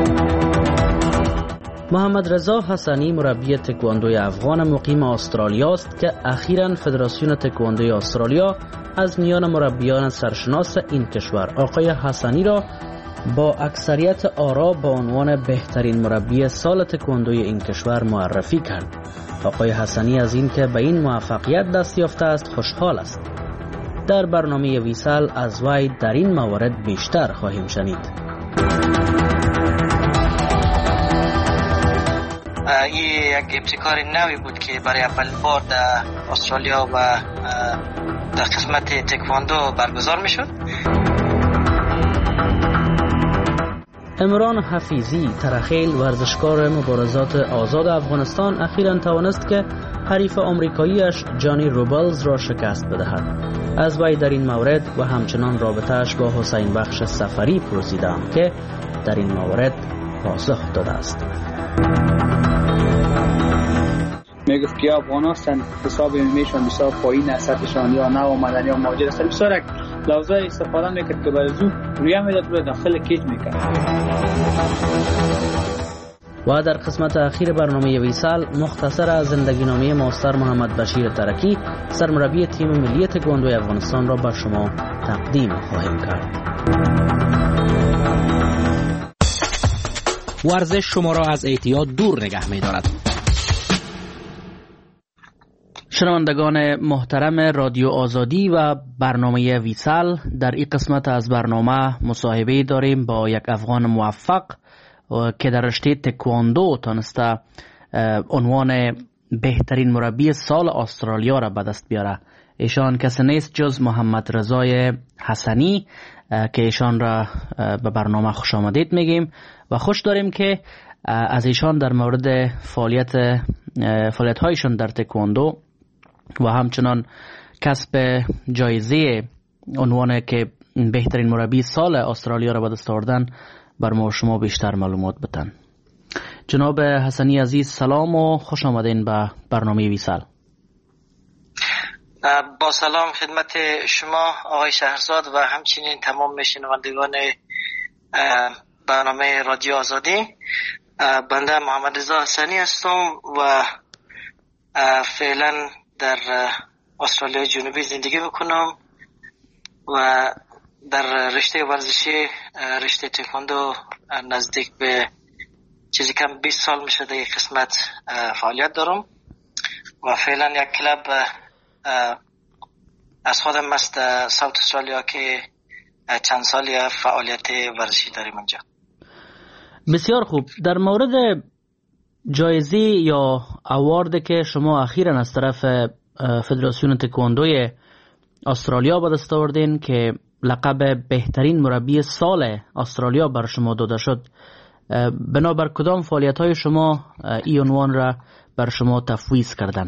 محمد رضا حسنی مربی تکواندوی افغان مقیم استرالیا است که اخیراً فدراسیون تکواندوی استرالیا از میان مربیان سرشناس این کشور آقای حسنی را با اکثریت آرا با عنوان بهترین مربی سال تکواندوی این کشور معرفی کرد. آقای حسنی از این که به این موفقیت دست یافته است خوشحال است. در برنامه ویسال از وی در این موارد بیشتر خواهیم شنید. این یک ابتکار نوی بود که برای اول بار در استرالیا و در قسمت تکواندو برگزار می شد. عمران حفیظی ترخیل ورزشکار مبارزات آزاد افغانستان اخیراً توانست که حریف آمریکاییش جانی روبلز را شکست بدهد. از وی در این مورد و همچنان رابطه‌اش با حسین بخش سفری پرسیدم که در این مورد پاسخ داده است. میگفت که افغان هستند حساب میشون بسیار پایین است، سطحشان یا نه آمدن یا مهاجر هستند. بسیار لفظای استفاده میکرد که برای زود رویه میداد رو داخل کیج میکرد. و در قسمت اخیر برنامه ویسال مختصر از زندگی نامه ماستر محمد بشیر ترکی سرمربی تیم ملی تکواندوی افغانستان را بر شما تقدیم خواهیم کرد. ورزش شما را از اعتیاد دور نگه می‌دارد. شنوندگان محترم رادیو آزادی و برنامه ویسال، در این قسمت از برنامه مصاحبه داریم با یک افغان موفق که در رشته تکواندو تانسته عنوان بهترین مربی سال استرالیا را به دست بیاره. ایشان کسی نیست جز محمد رضا حسنی که ایشان را به برنامه خوش آمدید میگیم و خوش داریم که از ایشان در مورد فعالیت فعالیت هایشان در تکواندو و همچنان کسب جایزه عنوان که بهترین مربی سال استرالیا را به دست آوردن بر ما شما بیشتر معلومات بدن. جناب حسنی عزیز سلام و خوش آمدین به برنامه ویسال. با سلام خدمت شما آقای شهرزاد و همچنین تمام شنوندگان برنامه رادیو آزادی. بنده محمد رضا حسنی هستم و فعلا در استرالیا جنوبی زندگی میکنم و در رشته ورزشی رشته تکواندو نزدیک به چیزی کم بیست سال میشه در یک قسمت فعالیت دارم و فعلا یک کلاب از خودم است ساوت استرالیا که چند سالی فعالیت ورزشی داریم اینجا. بسیار خوب. در مورد جایزه یا اوارد که شما اخیراً از طرف فدراسیون تکواندوی استرالیا به دست آوردین که لقب بهترین مربی سال استرالیا بر شما داده شد، بنابر کدام فعالیت های شما این عنوان را بر شما تفویض کردن؟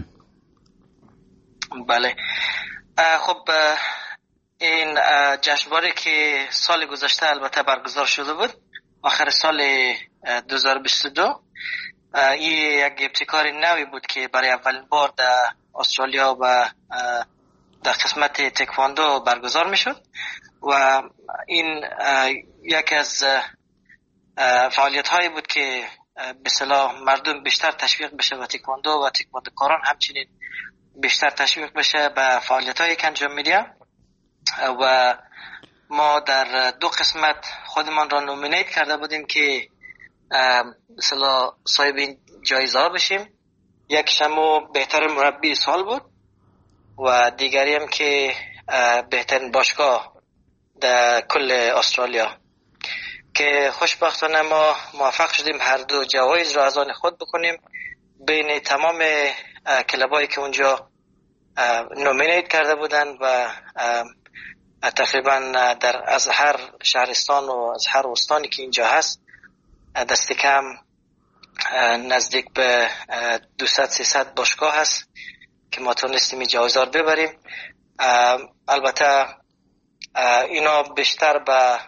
بله، خب این جشنواره که سال گذشته البته برگزار شده بود آخر سال دو هزار و بیست و دو، این یک ابتکار نوی بود که برای اولین بار در استرالیا و در قسمت تکواندو برگزار می شد و این یک از فعالیت هایی بود که به اصطلاح مردم بیشتر تشویق بشه و تکواندو و تکواندوکاران همچنین بیشتر تشویق بشه به فعالیت هایی که انجام میدیم و ما در دو قسمت خودمان را نومینیت کرده بودیم که مثلا صاحب این جایزه ها بشیم. یک شما بهترین مربی سال بود و دیگری هم که بهترین باشگاه در کل استرالیا که خوشبختانه ما موفق شدیم هر دو جوایز را از آن خود بکنیم بین تمام کلبایی که اونجا نومینیت کرده بودن و تقریبا در از هر شهرستان و از هر استانی که اینجا هست دست کم نزدیک به دویست سیصد باشگاه هست که ما تونستیم این جایزه رو ببریم. البته اینا بیشتر به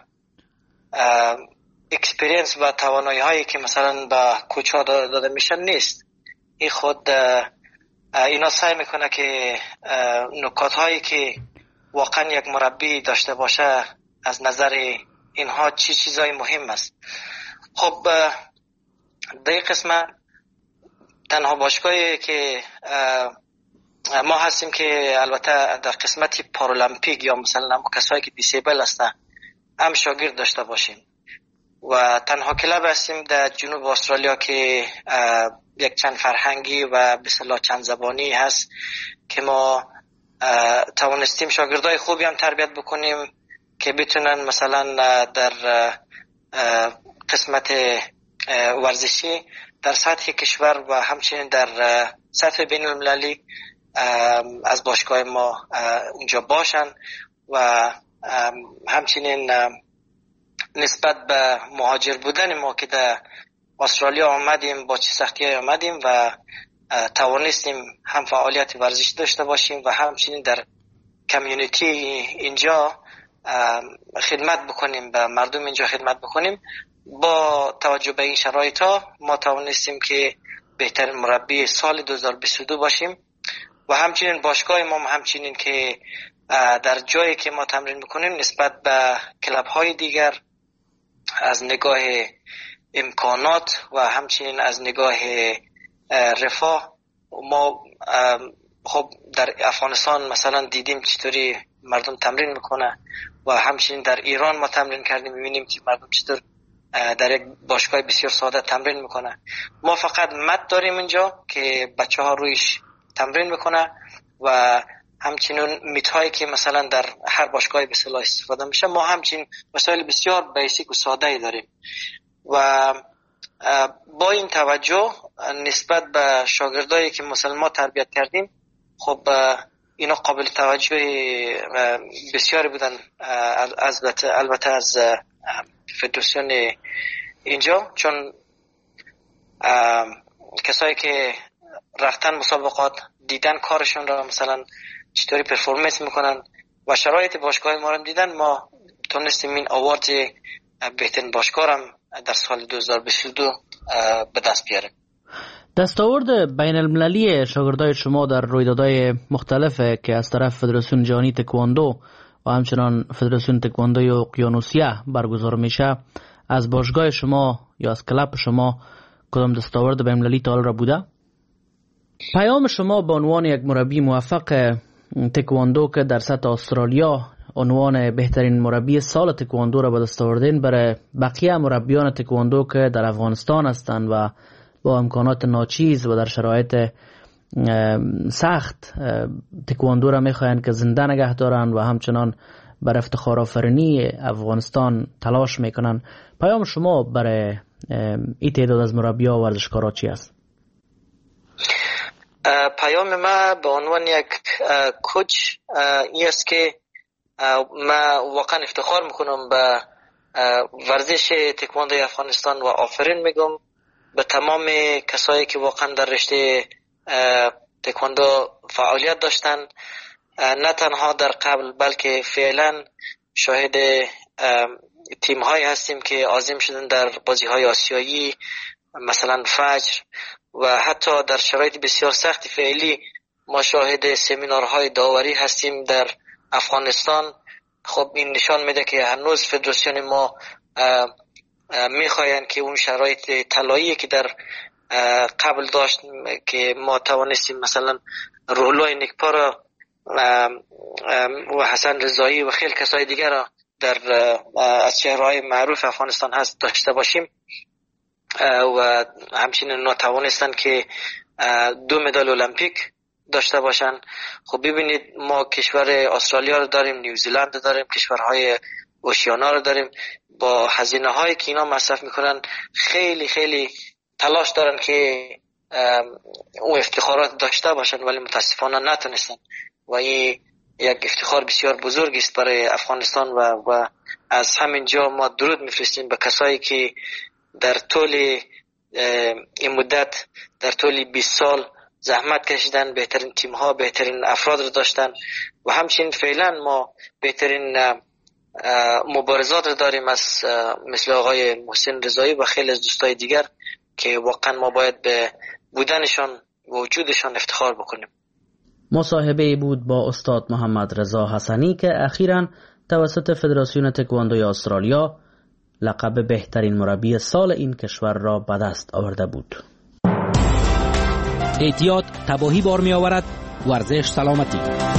اکسپریانس و توانایی هایی که مثلا به کوچ ها داده میشن نیست. این خود اینا سعی میکنه که نکات هایی که واقعا یک مربی داشته باشه از نظر اینها چی چیزای مهم است. خب در این قسمت تنها باشگاهی که ما هستیم که البته در قسمت پارالمپیک یا مثلا کسایی که دیسیبل هستن هم شاگرد داشته باشیم و تنها کلاب هستیم در جنوب استرالیا که یک چند فرهنگی و به اصطلاح چند زبانی هست که ما توانستیم شاگردای خوبی هم تربیت بکنیم که بتونن مثلا در قسمت ورزشی در سطح کشور و همچنین در سطح بین المللی از باشگاه ما اونجا باشن و همچنین نسبت به مهاجر بودن ما که در استرالیا آمدیم با چه سختی‌های آمدیم و توانستیم هم فعالیت ورزشی داشته باشیم و همچنین در کمیونیتی اینجا خدمت بکنیم، به مردم اینجا خدمت بکنیم. با توجه به این شرایط ها ما توانستیم که بهترین مربی سال دو هزار و بیست و دو باشیم و همچنین باشگاه ما همچنین که در جایی که ما تمرین میکنیم نسبت به کلاب های دیگر از نگاه امکانات و همچنین از نگاه رفاه ما خب در افغانستان مثلا دیدیم چطوری مردم تمرین میکنه و همچنین در ایران ما تمرین کردیم میبینیم که مردم چطور در یک باشگاه بسیار ساده تمرین میکنه. ما فقط مت داریم اینجا که بچه ها رویش تمرین میکنه و همچنین میت هایی که مثلا در هر باشگاه به اصطلاح استفاده میشه ما همچنین وسایل بسیار بیسیک و ساده ای داریم و با این توجه نسبت به شاگردایی که مثلا ما تربیت کردیم خب اینا قابل توجه بسیاری بودن البته البته از فدراسیون اینجا، چون کسایی که رفتن مسابقات دیدن کارشون را مثلا چطوری پرفورمنس میکنن و شرایط باشگاه ما رو دیدن ما تونستیم این آوارد بهترین باشگاه هم در سال دو هزار و بیست و دو به دست بیاریم. دستاورد بین المللی شاگردای شما در رویدادهای مختلف که از طرف فدراسیون جهانی تکواندو و همچنان فدراسیون تکواندوی اقیانوسیه برگزار میشه، از باشگاه شما یا از کلاب شما کدام دستاورد بین المللی تا حال را بوده؟ پیام شما به عنوان یک مربی موفق تکواندو که در سطح استرالیا عنوان بهترین مربی سال تکواندو را به دست آوردین. برای بقیه مربیان تکواندو که در افغانستان هستند و با امکانات ناچیز و در شرایط سخت تکواندو را میخواین که زنده نگه دارن و همچنان بر افتخار آفرینی افغانستان تلاش میکنن، پیام شما برای این تعداد از مربی‌ها و ورزشکارا چی است؟ پیام ما به عنوان یک کوچ این است که ما واقعا افتخار میکنم به ورزش تکواندوی افغانستان و آفرین میگم به تمام کسایی که واقعا در رشته تکواندو فعالیت داشتن، نه تنها در قبل بلکه فعلا شاهد تیم های هستیم که عازم شدن در بازی های آسیایی مثلا فجر و حتی در شرایط بسیار سخت فعلی ما شاهد سمینارهای داوری هستیم در افغانستان. خب این نشان میده که هنوز فدراسیون ما میخواین که اون شرایط طلایی که در قبل داشت که ما توانستیم مثلا روح‌الله نکپا را و حسن رضایی و خیلی کسای دیگر را در از چهره‌های معروف افغانستان هست داشته باشیم و همچنین ناتوانستن که دو مدال المپیک داشته باشن. خب ببینید ما کشور استرالیا رو داریم، نیوزیلند رو داریم، کشورهای اوشیانا رو داریم، با هزینه هایی که اینا مصرف میکنن خیلی خیلی تلاش دارن که او افتخارات داشته باشن ولی متاسفانه نتونستن و این یک افتخار بسیار بزرگ است برای افغانستان و, و از همین جا ما درود میفرستیم به کسایی که در طول این مدت در طول بیست سال زحمت کشیدن، بهترین تیم ها بهترین افراد رو داشتن و همچنین فعلا ما بهترین مبارزات رو داریم از مثل آقای محسن رضایی و خیلی از دوستای دیگر که واقعا ما باید به بودنشان و وجودشان افتخار بکنیم. مصاحبه بود با استاد محمد رضا حسنی که اخیراً توسط فدراسیون تکواندوی استرالیا لقب بهترین مربی سال این کشور را به دست آورده بود. احتیاط تباهی بار می آورد، ورزش سلامتی.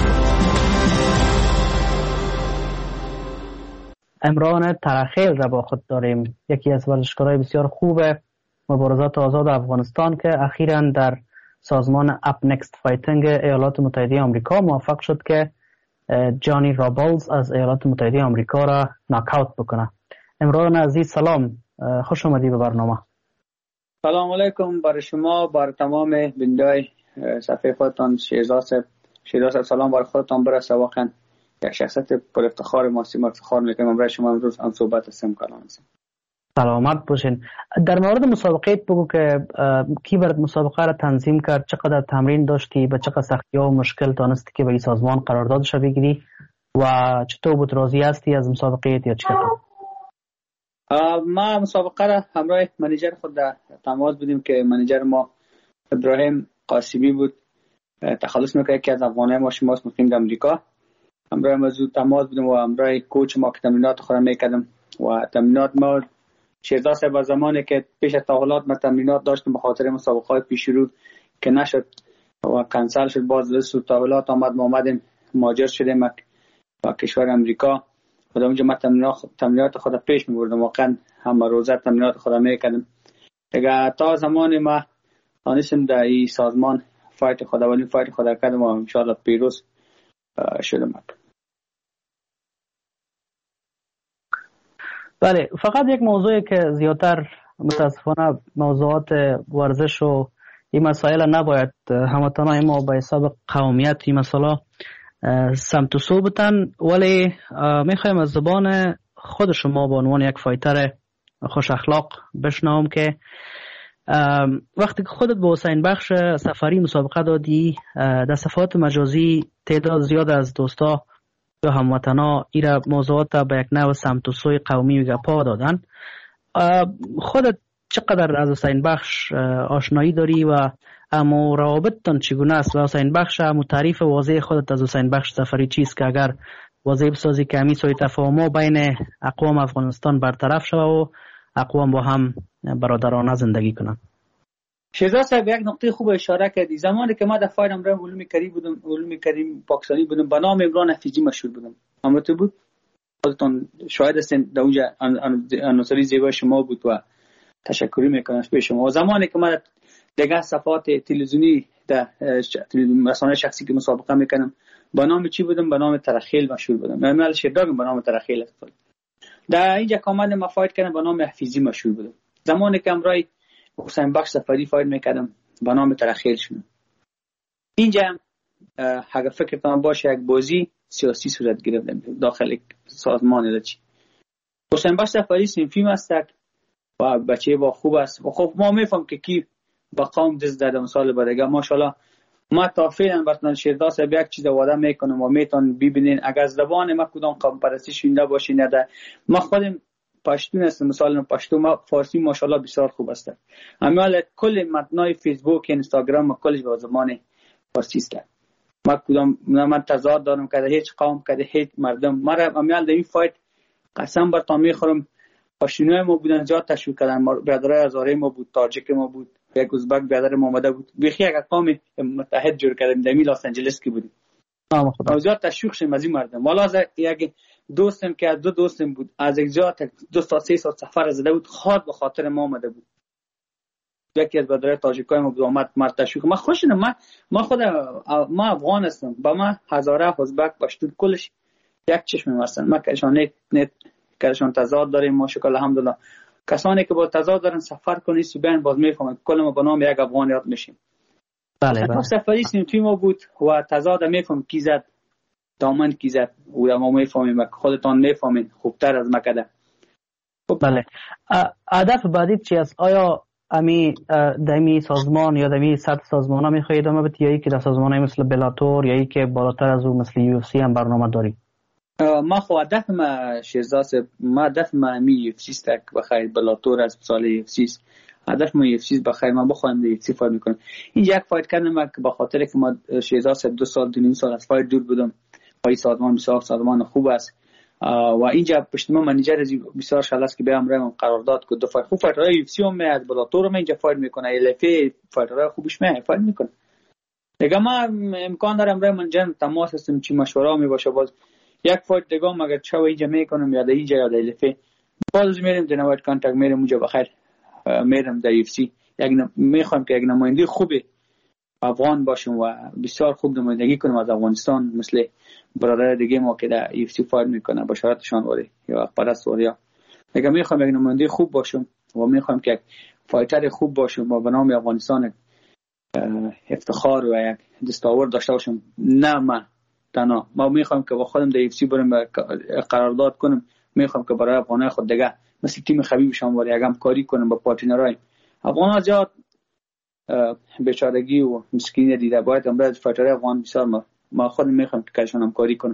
عمران ترخیل را با خود داریم، یکی از ورزشکارای بسیار خوب مبارزات آزاد افغانستان که اخیراً در سازمان اپ نکست فایتینگ ایالات متحده آمریکا موفق شد که جانی رابلز از ایالات متحده آمریکا را ناکاوت بکنه. عمران عزیز سلام، خوش آمدی به برنامه. سلام علیکم برای شما، برای تمام بینندگان صفحه خودتان. شهرزاد صاحب شهرزاد سلام برای خودتان برسه. واقعا یک شخصیت پر افتخار ما هستیم، افتخار میکنم برای شما امروز آن صحبت هستم کلام هستم. سلامت باشین. در مورد مسابقه بگو که کی برات مسابقه را تنظیم کرد، چقدر تمرین داشتی، به چقدر سختی ها و مشکل تانستی که به این سازمان قراردادش بگیری و چطور بود، راضی هستی از مسابقه یا چطور؟ ما مسابقه را همراه منیجر خود در تماس بودیم که منیجر ما ابراهیم قاسمی بود، تخلص میکرد که از افغانای ما شماست مقیم در امریکا. همراه ما زود تماس بودیم و همراه کوچ ما که تمرینات خودم میکردم و تمرینات ما شهرزاد صاحب از زمانی که پیش از تحولات ما تمرینات داشتیم به خاطر مسابقات پیش رو که نشد و کنسل شد، باز رسو تحولات آمد ما آمدیم مهاجر شدیم و کشور امریکا و در اونجا ما تمرینات خود پیش میبردم، واقعا همه روزه تمرینات خود میکردم دیگه تا زمانی ما تانستیم در این سازمان فایت خود اولین فایت خود کردم و انشاءالله پیروز شدم. بله، فقط یک موضوعی که زیادتر متاسفانه موضوعات ورزش و این مسائل نباید هموطنان ما به حساب قومیت این مسئله سمت و سو بتن، ولی میخوایم از زبان خود شما به عنوان یک فایتر خوش اخلاق بشنوم که وقتی که خودت به حسین بخش سفری مسابقه دادی در صفحات مجازی تعداد زیاد از دوستا یا هموطنا ایرا موضوعات به یک نوع سمت و سوی قومی و پا دادن. خودت چقدر از حسین بخش آشنایی داری و اما روابطتان چگونه است و حسین بخش اما تعریف واضح خودت از حسین بخش سفری چیست که اگر واضح بسازی که همی سوی تفاهم بین اقوام افغانستان برطرف شود و اقوام با هم برادرانه زندگی کنند؟ شهرزاد صاحب یک نقطه خوب اشاره کردی. زمانی که ما در فایل امران علوم کریم بودم، علوم کریم پاکستانی بودم، به نام عمران حفیظی مشهور بودم. آمده بود. خودتون شاید هستین در اونجا عناصری زیبای شما بود و تشکری میکنم به شما. زمانی که من دیگه صفحات تلویزیونی در رسانه شخصی که مسابقه میکنم با نام چی بودم؟ با نام ترخیل مشهور بودم. من مال شیرداگم با نام ترخیل است. در اینجا کامل ما فایت کردم با نام حفیظی مشهور بودم. زمانی که امرای حسین بخش سفری فایت میکردم با نام ترخیل شدم. اینجا اگه فکرتان باشه یک بازی سیاسی صورت گرفت داخل سازمان رچی. حسین بخش سفری صنفی است و بچه با خوب است و خب ما میفهم که کی با قوم دست داده مثال برای ماشاءالله ما تا فعلا براتون شیرداس یک چیز وعده میکنم و میتون ببینین اگر زبان ما کدام قوم پرستی شونده باشه نه ده ما خودم پشتون هستم مثلا پشتو ما فارسی ماشاءالله بسیار خوب است. اما کل متنای فیسبوک اینستاگرام کلش با زبان فارسی است. ما کدام من تضاد دارم که هیچ قوم که هیچ مردم ما را امیال در این فایت قسم بر تا میخورم پشتونای ما بودن زیاد تشویق کردن. برادرای هزاره ما بود، تاجیک ما بود، یک ازبک برادر ما اومده بود. بیخی یک قوم متحد جور کردیم در لاس آنجلس کی بودیم. ما زیاد تشویق شدیم از این مردم. والا از یک دوستم که دو دوستم بود از یک زیاد دو تا سه ساعت سفر زده بود خاط به خاطر ما اومده بود. یکی از برادرای تاجیکای ما بود اومد مرد تشویق. ما خوشم ما ما خود ما افغان هستم. با ما هزاره ازبک پشتون کلش یک چشم هستن. ما کشان نه نه کشان تضاد داریم ما شکل الحمدلله. کسانی که با تضاد دارن سفر کنی سوبن باز میفهمن کل ما به نام یک افغان یاد میشیم. بله بله. سفری سنتی ما بود و تضاد میفهم کی زد دامن کی زد و ما میفهمیم خودتان میفهمین خوبتر از ما کده. بله. هدف بعدی چی است؟ آیا امی دمی سازمان یا دمی سطح سازمان ها میخواهید ادامه بدید یا ای که در سازمان های مثل بلاتور یا ای که بالاتر از او مثل یو اف سی هم برنامه داری؟ ما خو هدف ما شیرزاس ما هدف ما می یو اف سی است که بخیر بلاتور از سال یو اف سی هدف ما یو اف سی بخیر ما بخوایم یو اف سی فایت میکنیم. اینجا یک فایت کردم ما که به خاطر که ما شیرزاس دو سال دو نیم سال از فایت دور بودم. پای سازمان بسیار سازمان خوب است و اینجا پشت ما منیجر بسیار شالاست که به امر قرارداد که دو فایت خوب فایت یو اف سی هم از بلاتور ما اینجا فایت میکنه ال اف ای فایت خوبش ما فایت میکنه. دیگه ما امکان دارم برای من جن تماس هستم چی مشوره می باشه باز یک فایت دیگه مگر چه اینجا میکنم یا در اینجا یا در ال اف ای باز میریم در نوایت کانتاکت میرم اونجا بخیر میرم در یو اف سی یک میخوام که یک نماینده خوبه افغان باشم و بسیار خوب نمایندگی کنم از افغانستان مثل برادر دیگه ما که در یو اف سی فایت میکنه بشارتشان وری یا پرست وریا. دیگه میخوام یک نماینده خوب باشم و میخوام که یک فایتر خوب باشم و به نام افغانستان افتخار و یک دستاورد داشته باشم. نه من تنها ما میخوام که با خودم در یو اف سی برم قرارداد کنم. میخوام که برای افغانای خود دیگه مثل تیم خبیب شام وری یک همکاری کنم با پارتنرای افغان. زیاد بیچارگی و مسکینی دیده باید امروز فایترهای افغان بسیار ما ما خودم میخوام که کارشون همکاری کنم.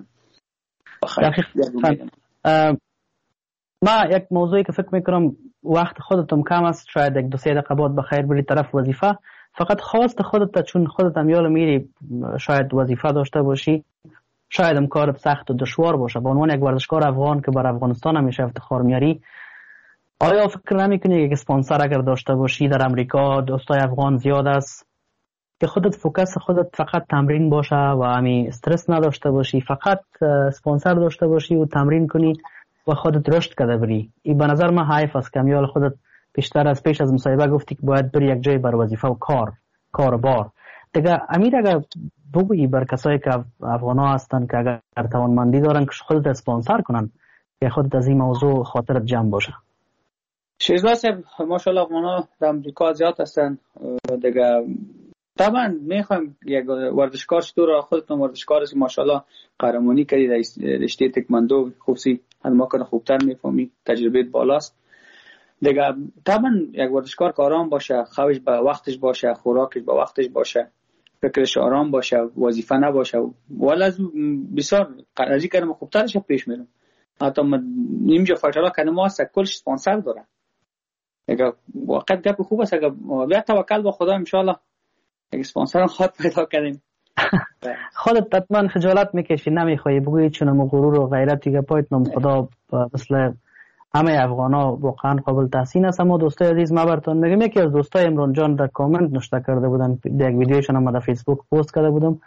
ما یک موضوعی که فکر میکنم وقت خودتون کم است شاید یک دو سه دقیقه بعد بخیر بری طرف وظیفه. فقط خواست خودت چون خودت هم یال میری شاید وظیفه داشته باشی شاید هم کار سخت و دشوار باشه به عنوان یک ورزشکار افغان که بر افغانستان همیشه افتخار میاری آیا فکر نمیکنی یک اسپانسر اگر داشته باشی در امریکا دوستای افغان زیاد است که خودت فوکس خودت فقط تمرین باشه و همین استرس نداشته باشی فقط اسپانسر داشته باشی و تمرین کنی و خودت رشد کرده بری؟ این به نظر من حیف است که میال خودت بیشتر از پیش از مصاحبه گفتی که باید بری یک جای بر وظیفه و کار کار بار دیگه. امیر اگر بگویی بر کسایی که افغانا هستن که اگر توانمندی دارن که خودت اسپانسر کنن که خودت از این موضوع خاطرت جمع باشه. شیرزاد صاحب ماشاءالله افغانا در امریکا زیاد هستن دیگه. طبعا میخوام یک ورزشکار چطور خودتون ورزشکار هستی ماشاءالله قهرمانی کردی در رشته تکواندو خوبی از ما کنه خوبتر میفهمی تجربه بالاست دیگه. طبعا یک ورزشکار که آرام باشه خوابش به وقتش باشه خوراکش به وقتش باشه فکرش آرام باشه وظیفه نباشه ولی بسیار قضیه کردم خوبترش پیش میرم. حتی اینجا فایترها که ما هست کلش اسپانسر داره دیگه. وقت گپ خوب است اگه بیا توکل به خدا ان شاء الله یک اسپانسر هم خود پیدا کردیم. خودت حتما خجالت میکشی نمیخوای بگویی چون مو غرور و غیرت دیگه پایت نام خدا مثل همه افغانا واقعا قابل تحسین است. اما دوستای عزیز ما براتون میگم یکی از دوستای عمران جان در کامنت نوشته کرده بودن یک ویدیوشون هم در فیسبوک پست کرده بودم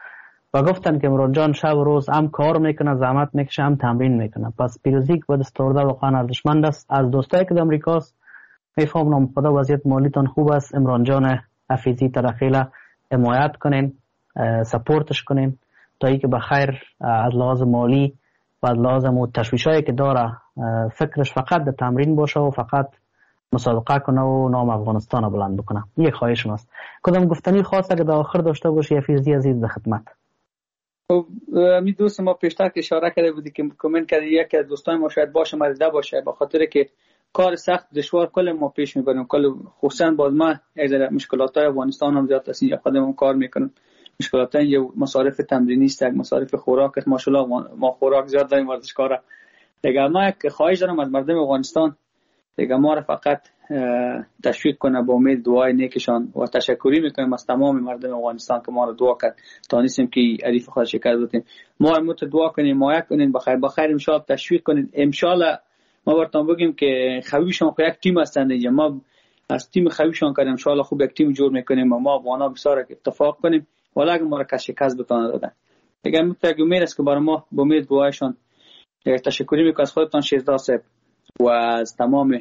و گفتن که عمران جان شب و روز هم کار میکنه، زحمت میکشه، هم تمرین میکنه. پس پیروزی که به دست آورده واقعا ارزشمند است. از دوستایی که در امریکاست میفهمم نام خدا وضعیت مالیتان خوب است. عمران جان حفیظی ترخیل حمایت کنین، سپورتش کنین تا اینکه به خیر از لحاظ مالی و از لحاظ تشویشایی که داره فکرش فقط در تمرین باشه و فقط مسابقه کنه و نام افغانستان رو بلند بکنه. یک خواهش ماست. کدام گفتنی خاص اگه در آخر داشته باشی حفیظی عزیز در خدمت. خب می دوست ما پیشتر که اشاره کرده بودی که کامنت کرده یکی از دوستان ما شاید باشه مریضه باشه، به خاطر که کار سخت دشوار کل ما پیش میبریم، کل خصوصا باز ما از مشکلات‌های افغانستان هم زیاد است، یا خودمون کار میکنیم مشکلات‌های یه مصارف تمرینی است، مصارف خوراک است، ماشاءالله ما خوراک زیاد داریم ورزشکارا. دیگه ما که خواهش دارم از مردم افغانستان دیگه ما را فقط تشویق کنه با امید دعای نیکشان و تشکری میکنیم از تمام مردم افغانستان که ما را دعا کرد تا نیستیم که حریف خود شکست بدیم. ما امید دعا کنیم، مایه کنین بخیر بخیر ان شاء الله تشویق کنین. ان شاء الله ما براتون بگیم که خویشون خو یک تیم هستند دیگه، ما از تیم خویشون کردیم ان شاء الله خوب یک تیم جور میکنیم و ما افغانا بسیار اتفاق کنیم ولی اگه ما را کش شکست بتونه دادن دیگه میگم امید است که برای ما با امید دعایشون تشکری میکنم از خودتان شهزاد صاحب و از تمام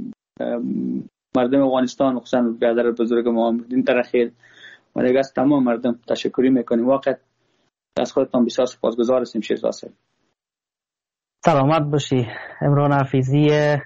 مردم افغانستان خصوصا برادر بزرگ محمدین ترخیل و دیگه از تمام مردم تشکری میکنیم. واقعا از خودتان بسیار سپاسگزار هستیم شهزاد صاحب. سلامت باشی عمران حفیظی.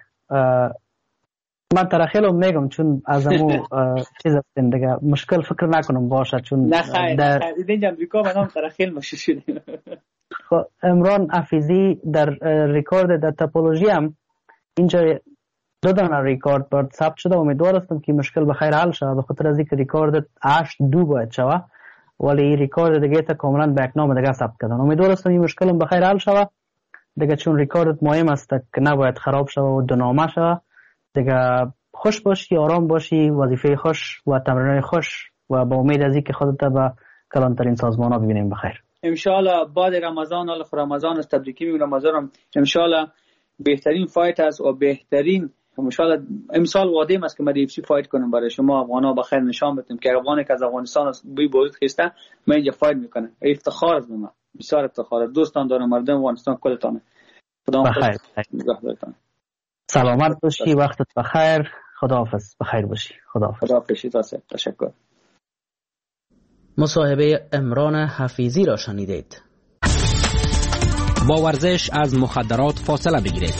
من ترخیل رو میگم چون از امو چیز هستین دیگه مشکل فکر نکنم باشه چون نه خیر در اینجا امریکا به نام ترخیل ماشی شدیم. خب عمران حفیظی در ریکورد در توپولوژی هم اینجا دو دانه ریکورد برد ثبت شده. امیدوار هستم که مشکل به خیر حل شود، به خاطر از اینکه ریکورد هشت دو باید شود ولی این ریکورد دیگه تا کاملا به یک نام دیگه ثبت کردن. امیدوار هستم این مشکل به خیر حل شود دیگه چون ریکورد مهم است که نباید خراب شود و دو نامه شود دیگه. خوش باشی، آرام باشی، وظیفه خوش و تمرینای خوش و با امید از اینکه خودت به کلانترین سازمان‌ها ببینیم بخیر. ان شاء الله بعد رمضان الله رمضان است تبریکی میگم رمضان ان شاء الله بهترین فایت است و بهترین ان شاء الله امسال وعده است که من دیفسی فایت کنم برای شما افغانا بخیر نشان بدم که افغانی که از افغانستان است بی بود خسته من اینجا فایت میکنم. افتخار است به من، بسیار افتخار. دوستان دارم مردم افغانستان کلتان خدا بخیر. سلامت باشی، وقتت بخیر، خداحافظ، بخیر باشی، خداحافظ. خداحافظ. تشکر. مصاحبه عمران حفیظی را شنیدید. با ورزش از مخدرات فاصله بگیرید.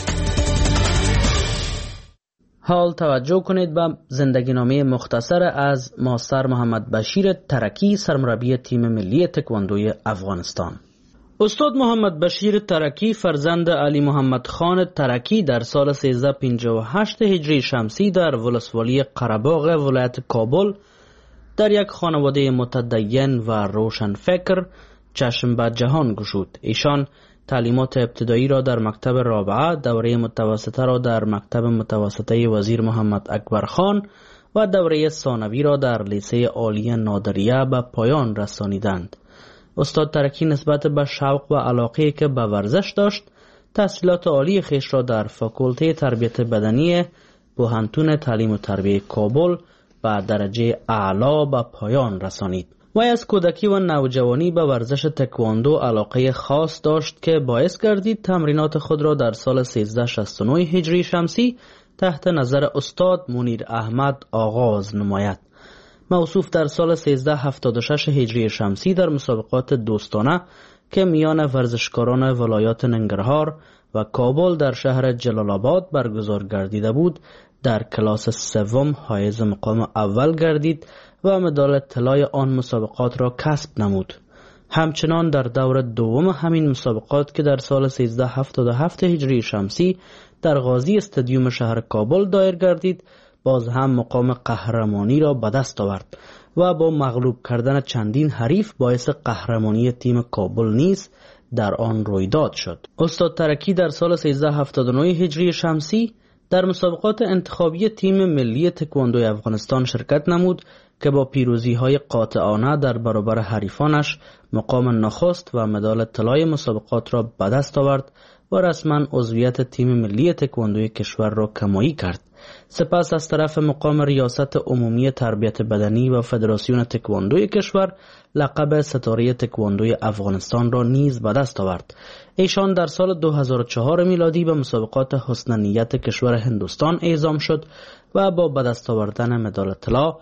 حال توجه کنید به زندگی نامه مختصر از ماستر محمد بشیر ترکی سرمربی تیم ملی تکواندوی افغانستان. استاد محمد بشیر ترکی فرزند علی محمد خان ترکی در سال سیزده پنجاه و هشت هجری شمسی در ولسوالی قره‌باغ ولایت کابل در یک خانواده متدین و روشنفکر چشم به جهان گشود. ایشان تعلیمات ابتدایی را در مکتب رابعه، دوره متوسطه را در مکتب متوسطه وزیر محمد اکبر خان و دوره ثانوی را در لیسه عالی نادریه به پایان رسانیدند. استاد ترکی نسبت به شوق و علاقه که به ورزش داشت، تحصیلات عالی خیش را در فاکولته تربیت بدنی پوهنتون تعلیم و تربیه کابل به درجه اعلا به پایان رسانید. وی از کودکی و نوجوانی به ورزش تکواندو علاقه خاص داشت که باعث گردید تمرینات خود را در سال سیزده شصت و نه هجری شمسی تحت نظر استاد منیر احمد آغاز نماید. موصوف در سال سیزده هفتاد و شش هجری شمسی در مسابقات دوستانه که میان ورزشکاران ولایات ننگرهار و کابل در شهر جلال آباد برگزار گردیده بود در کلاس سوم حایز مقام اول گردید و مدال طلای آن مسابقات را کسب نمود. همچنان در دور دوم همین مسابقات که در سال سیزده هفتاد و هفت هجری شمسی در غازی استادیوم شهر کابل دایر گردید باز هم مقام قهرمانی را به دست آورد و با مغلوب کردن چندین حریف باعث قهرمانی تیم کابل نیز در آن رویداد شد. استاد ترکی در سال سیزده هفتاد و نه هجری شمسی در مسابقات انتخابی تیم ملی تکواندوی افغانستان شرکت نمود که با پیروزی‌های قاطعانه در برابر حریفانش مقام نخست و مدال طلای مسابقات را به دست آورد و رسما عضویت تیم ملی تکواندوی کشور را کمایی کرد. سپس از طرف مقام ریاست عمومی تربیت بدنی و فدراسیون تکواندوی کشور لقب ستاره تکواندوی افغانستان را نیز به دست آورد. ایشان در سال دو هزار و چهار میلادی به مسابقات حسن نیت کشور هندوستان اعزام شد و با به دست آوردن مدال طلا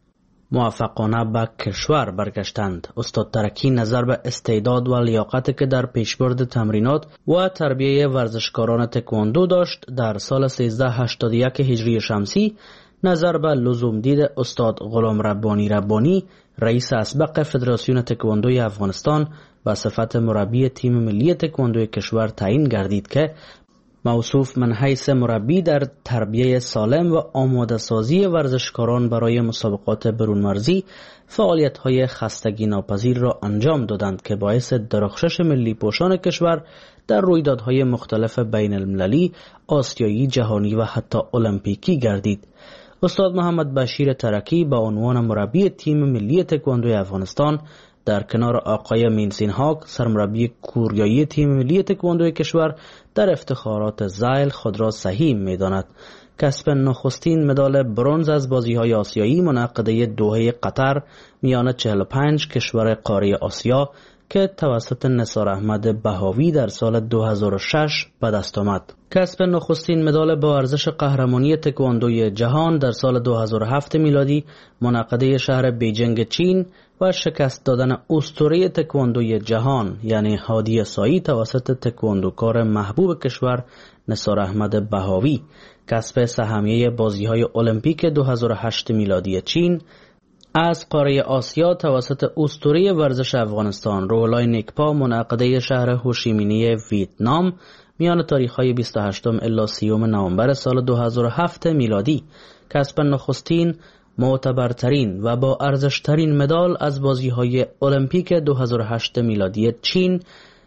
موفقانه به کشور برگشتند. استاد ترکی نظر به استعداد و لیاقت که در پیشبرد تمرینات و تربیه ورزشکاران تکواندو داشت، در سال سیزده هشتاد و یک هجری شمسی نظر به لزوم دید استاد غلام ربانی ربانی رئیس اسبق فدراسیون تکواندوی افغانستان به صفت مربی تیم ملی تکواندوی کشور تعیین گردید که موصوف من حیث مربی در تربیه سالم و آماده سازی ورزشکاران برای مسابقات برون مرزی فعالیت‌های خستگی ناپذیر را انجام دادند که باعث درخشش ملی پوشان کشور در رویدادهای مختلف بین المللی، آسیایی، جهانی و حتی المپیکی گردید. استاد محمد بشیر ترکی با عنوان مربی تیم ملی تکواندوی افغانستان در کنار آقای مینسین هاک سرمربی کوریایی تیم ملی تکواندوی کشور در افتخارات زایل خود را صحیح می‌داند. کسب نخستین مدال برنز از بازی‌های آسیایی منعقده دوحه قطر میان چهل و پنج کشور قاره آسیا که توسط نثار احمد بهاوی در سال دو هزار و شش به دست آمد. کسب نخستین مدال با ارزش قهرمانی تکواندوی جهان در سال دو هزار و هفت میلادی منعقده شهر بیجینگ چین و شکست دادن اسطوره تکواندوی جهان یعنی هادی سایی توسط تکواندوکار محبوب کشور نثار احمد بهاوی. کسب سهمیه بازی‌های المپیک دو هزار و هشت میلادی چین از قاره آسیا توسط اسطوره ورزش افغانستان رولای نیکپا منعقده شهر هوشیمینی ویتنام میان تاریخ‌های بیست و هشتم الی سیوم نوامبر سال دو هزار و هفت میلادی. کسب نخستین، معتبرترین و با ارزشترین مدال از بازی‌های المپیک دو هزار و هشت میلادی چین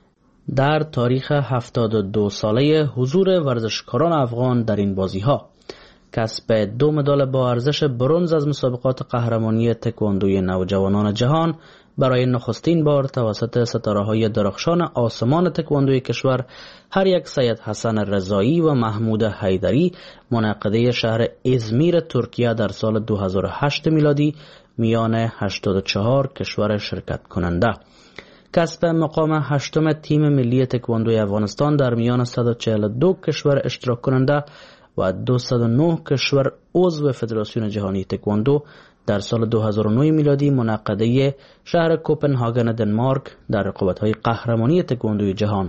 در تاریخ هفتاد و دو ساله حضور ورزشکاران افغان در این بازی‌ها. کسب دو مدال با ارزش برنز از مسابقات قهرمانی تکواندوی نوجوانان جهان برای نخستین بار توسط ستاره‌های درخشان آسمان تکواندوی کشور هر یک سید حسن رضایی و محمود حیدری منعقده شهر ازمیر ترکیه در سال دو هزار و هشت میلادی میان هشتاد و چهار کشور شرکت کننده. کسب مقام هشتم تیم ملی تکواندوی افغانستان در میان صد و چهل و دو کشور اشتراک کننده و دویست و نه کشور عضو فدراسیون جهانی تکواندو در سال دو هزار و نه میلادی منعقده شهر کوپنهاگن دنمارک در رقابت‌های قهرمانی تکواندوی جهان.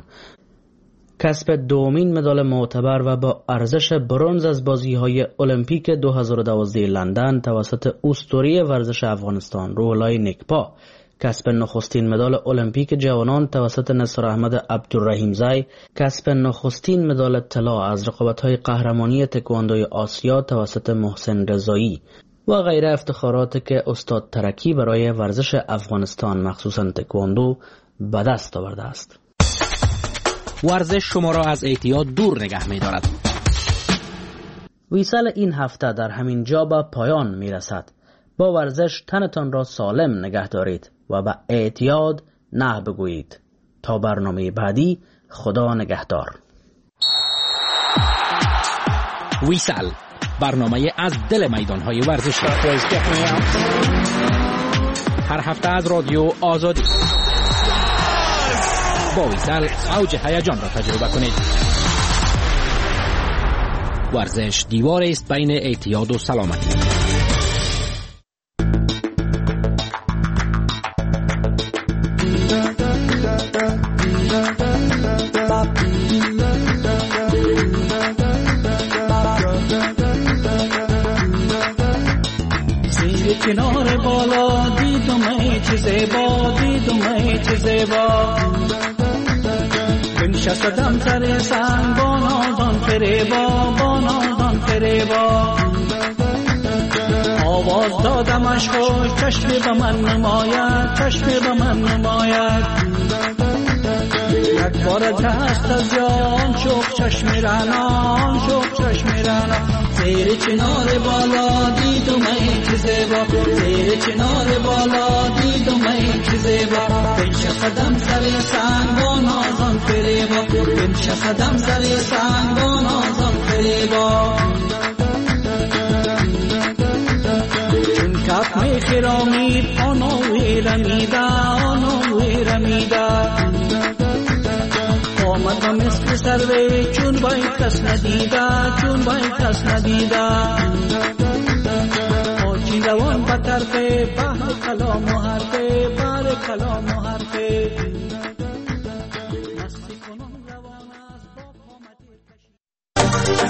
کسب دومین مدال معتبر و با ارزش برنز از بازی‌های المپیک دو هزار و دوازده لندن توسط اسطوره ورزش افغانستان رولای نیکپا. کسب نخستین مدال المپیک جوانان توسط نثار احمد عبدالرحیمزی. کسب نخستین مدال طلا از رقابت‌های قهرمانی تکواندوی آسیا توسط محسن رضایی و غیره افتخارات که استاد ترکی برای ورزش افغانستان مخصوصاً تکواندو به دست آورده است. ورزش شما را از اعتیاد دور نگه می دارد. ویسال این هفته در همین جا به پایان می رسد. با ورزش تنتان را سالم نگه دارید و به اعتیاد نه بگویید. تا برنامه بعدی، خدا نگهدار. ویسال، برنامه از دل میدانهای ورزشی. هر هفته از رادیو آزادی. با ویسال اوج هیجان را تجربه کنید. ورزش دیوار است بین اعتیاد و سلامتی. کنار بالا دیدم ای چه زیبا، دیدم ای چه زیبا، بنشستم سر سنگ با نازان فریبا، با نازان فریبا، آواز دادمش خوش چشم به من نماید، چشم به من نماید، یک بار جست از جان شوق چشم رنان شوق چشم رنان زیر چنار بالا دیدم ای چه زیبا زیر چنار بالا دیدم ای چه زیبا بنش قدم سر سنگان آزان فریبا بنش قدم سر سنگان آزان فریبا چون کف می خرامید آنوی رمیده آنوی رمیده آمد و مثل سروی چون باید کس ندیده چون باید کس ندیده آچین روان به طرف بحر کلام و حرف بحر کلام و حرف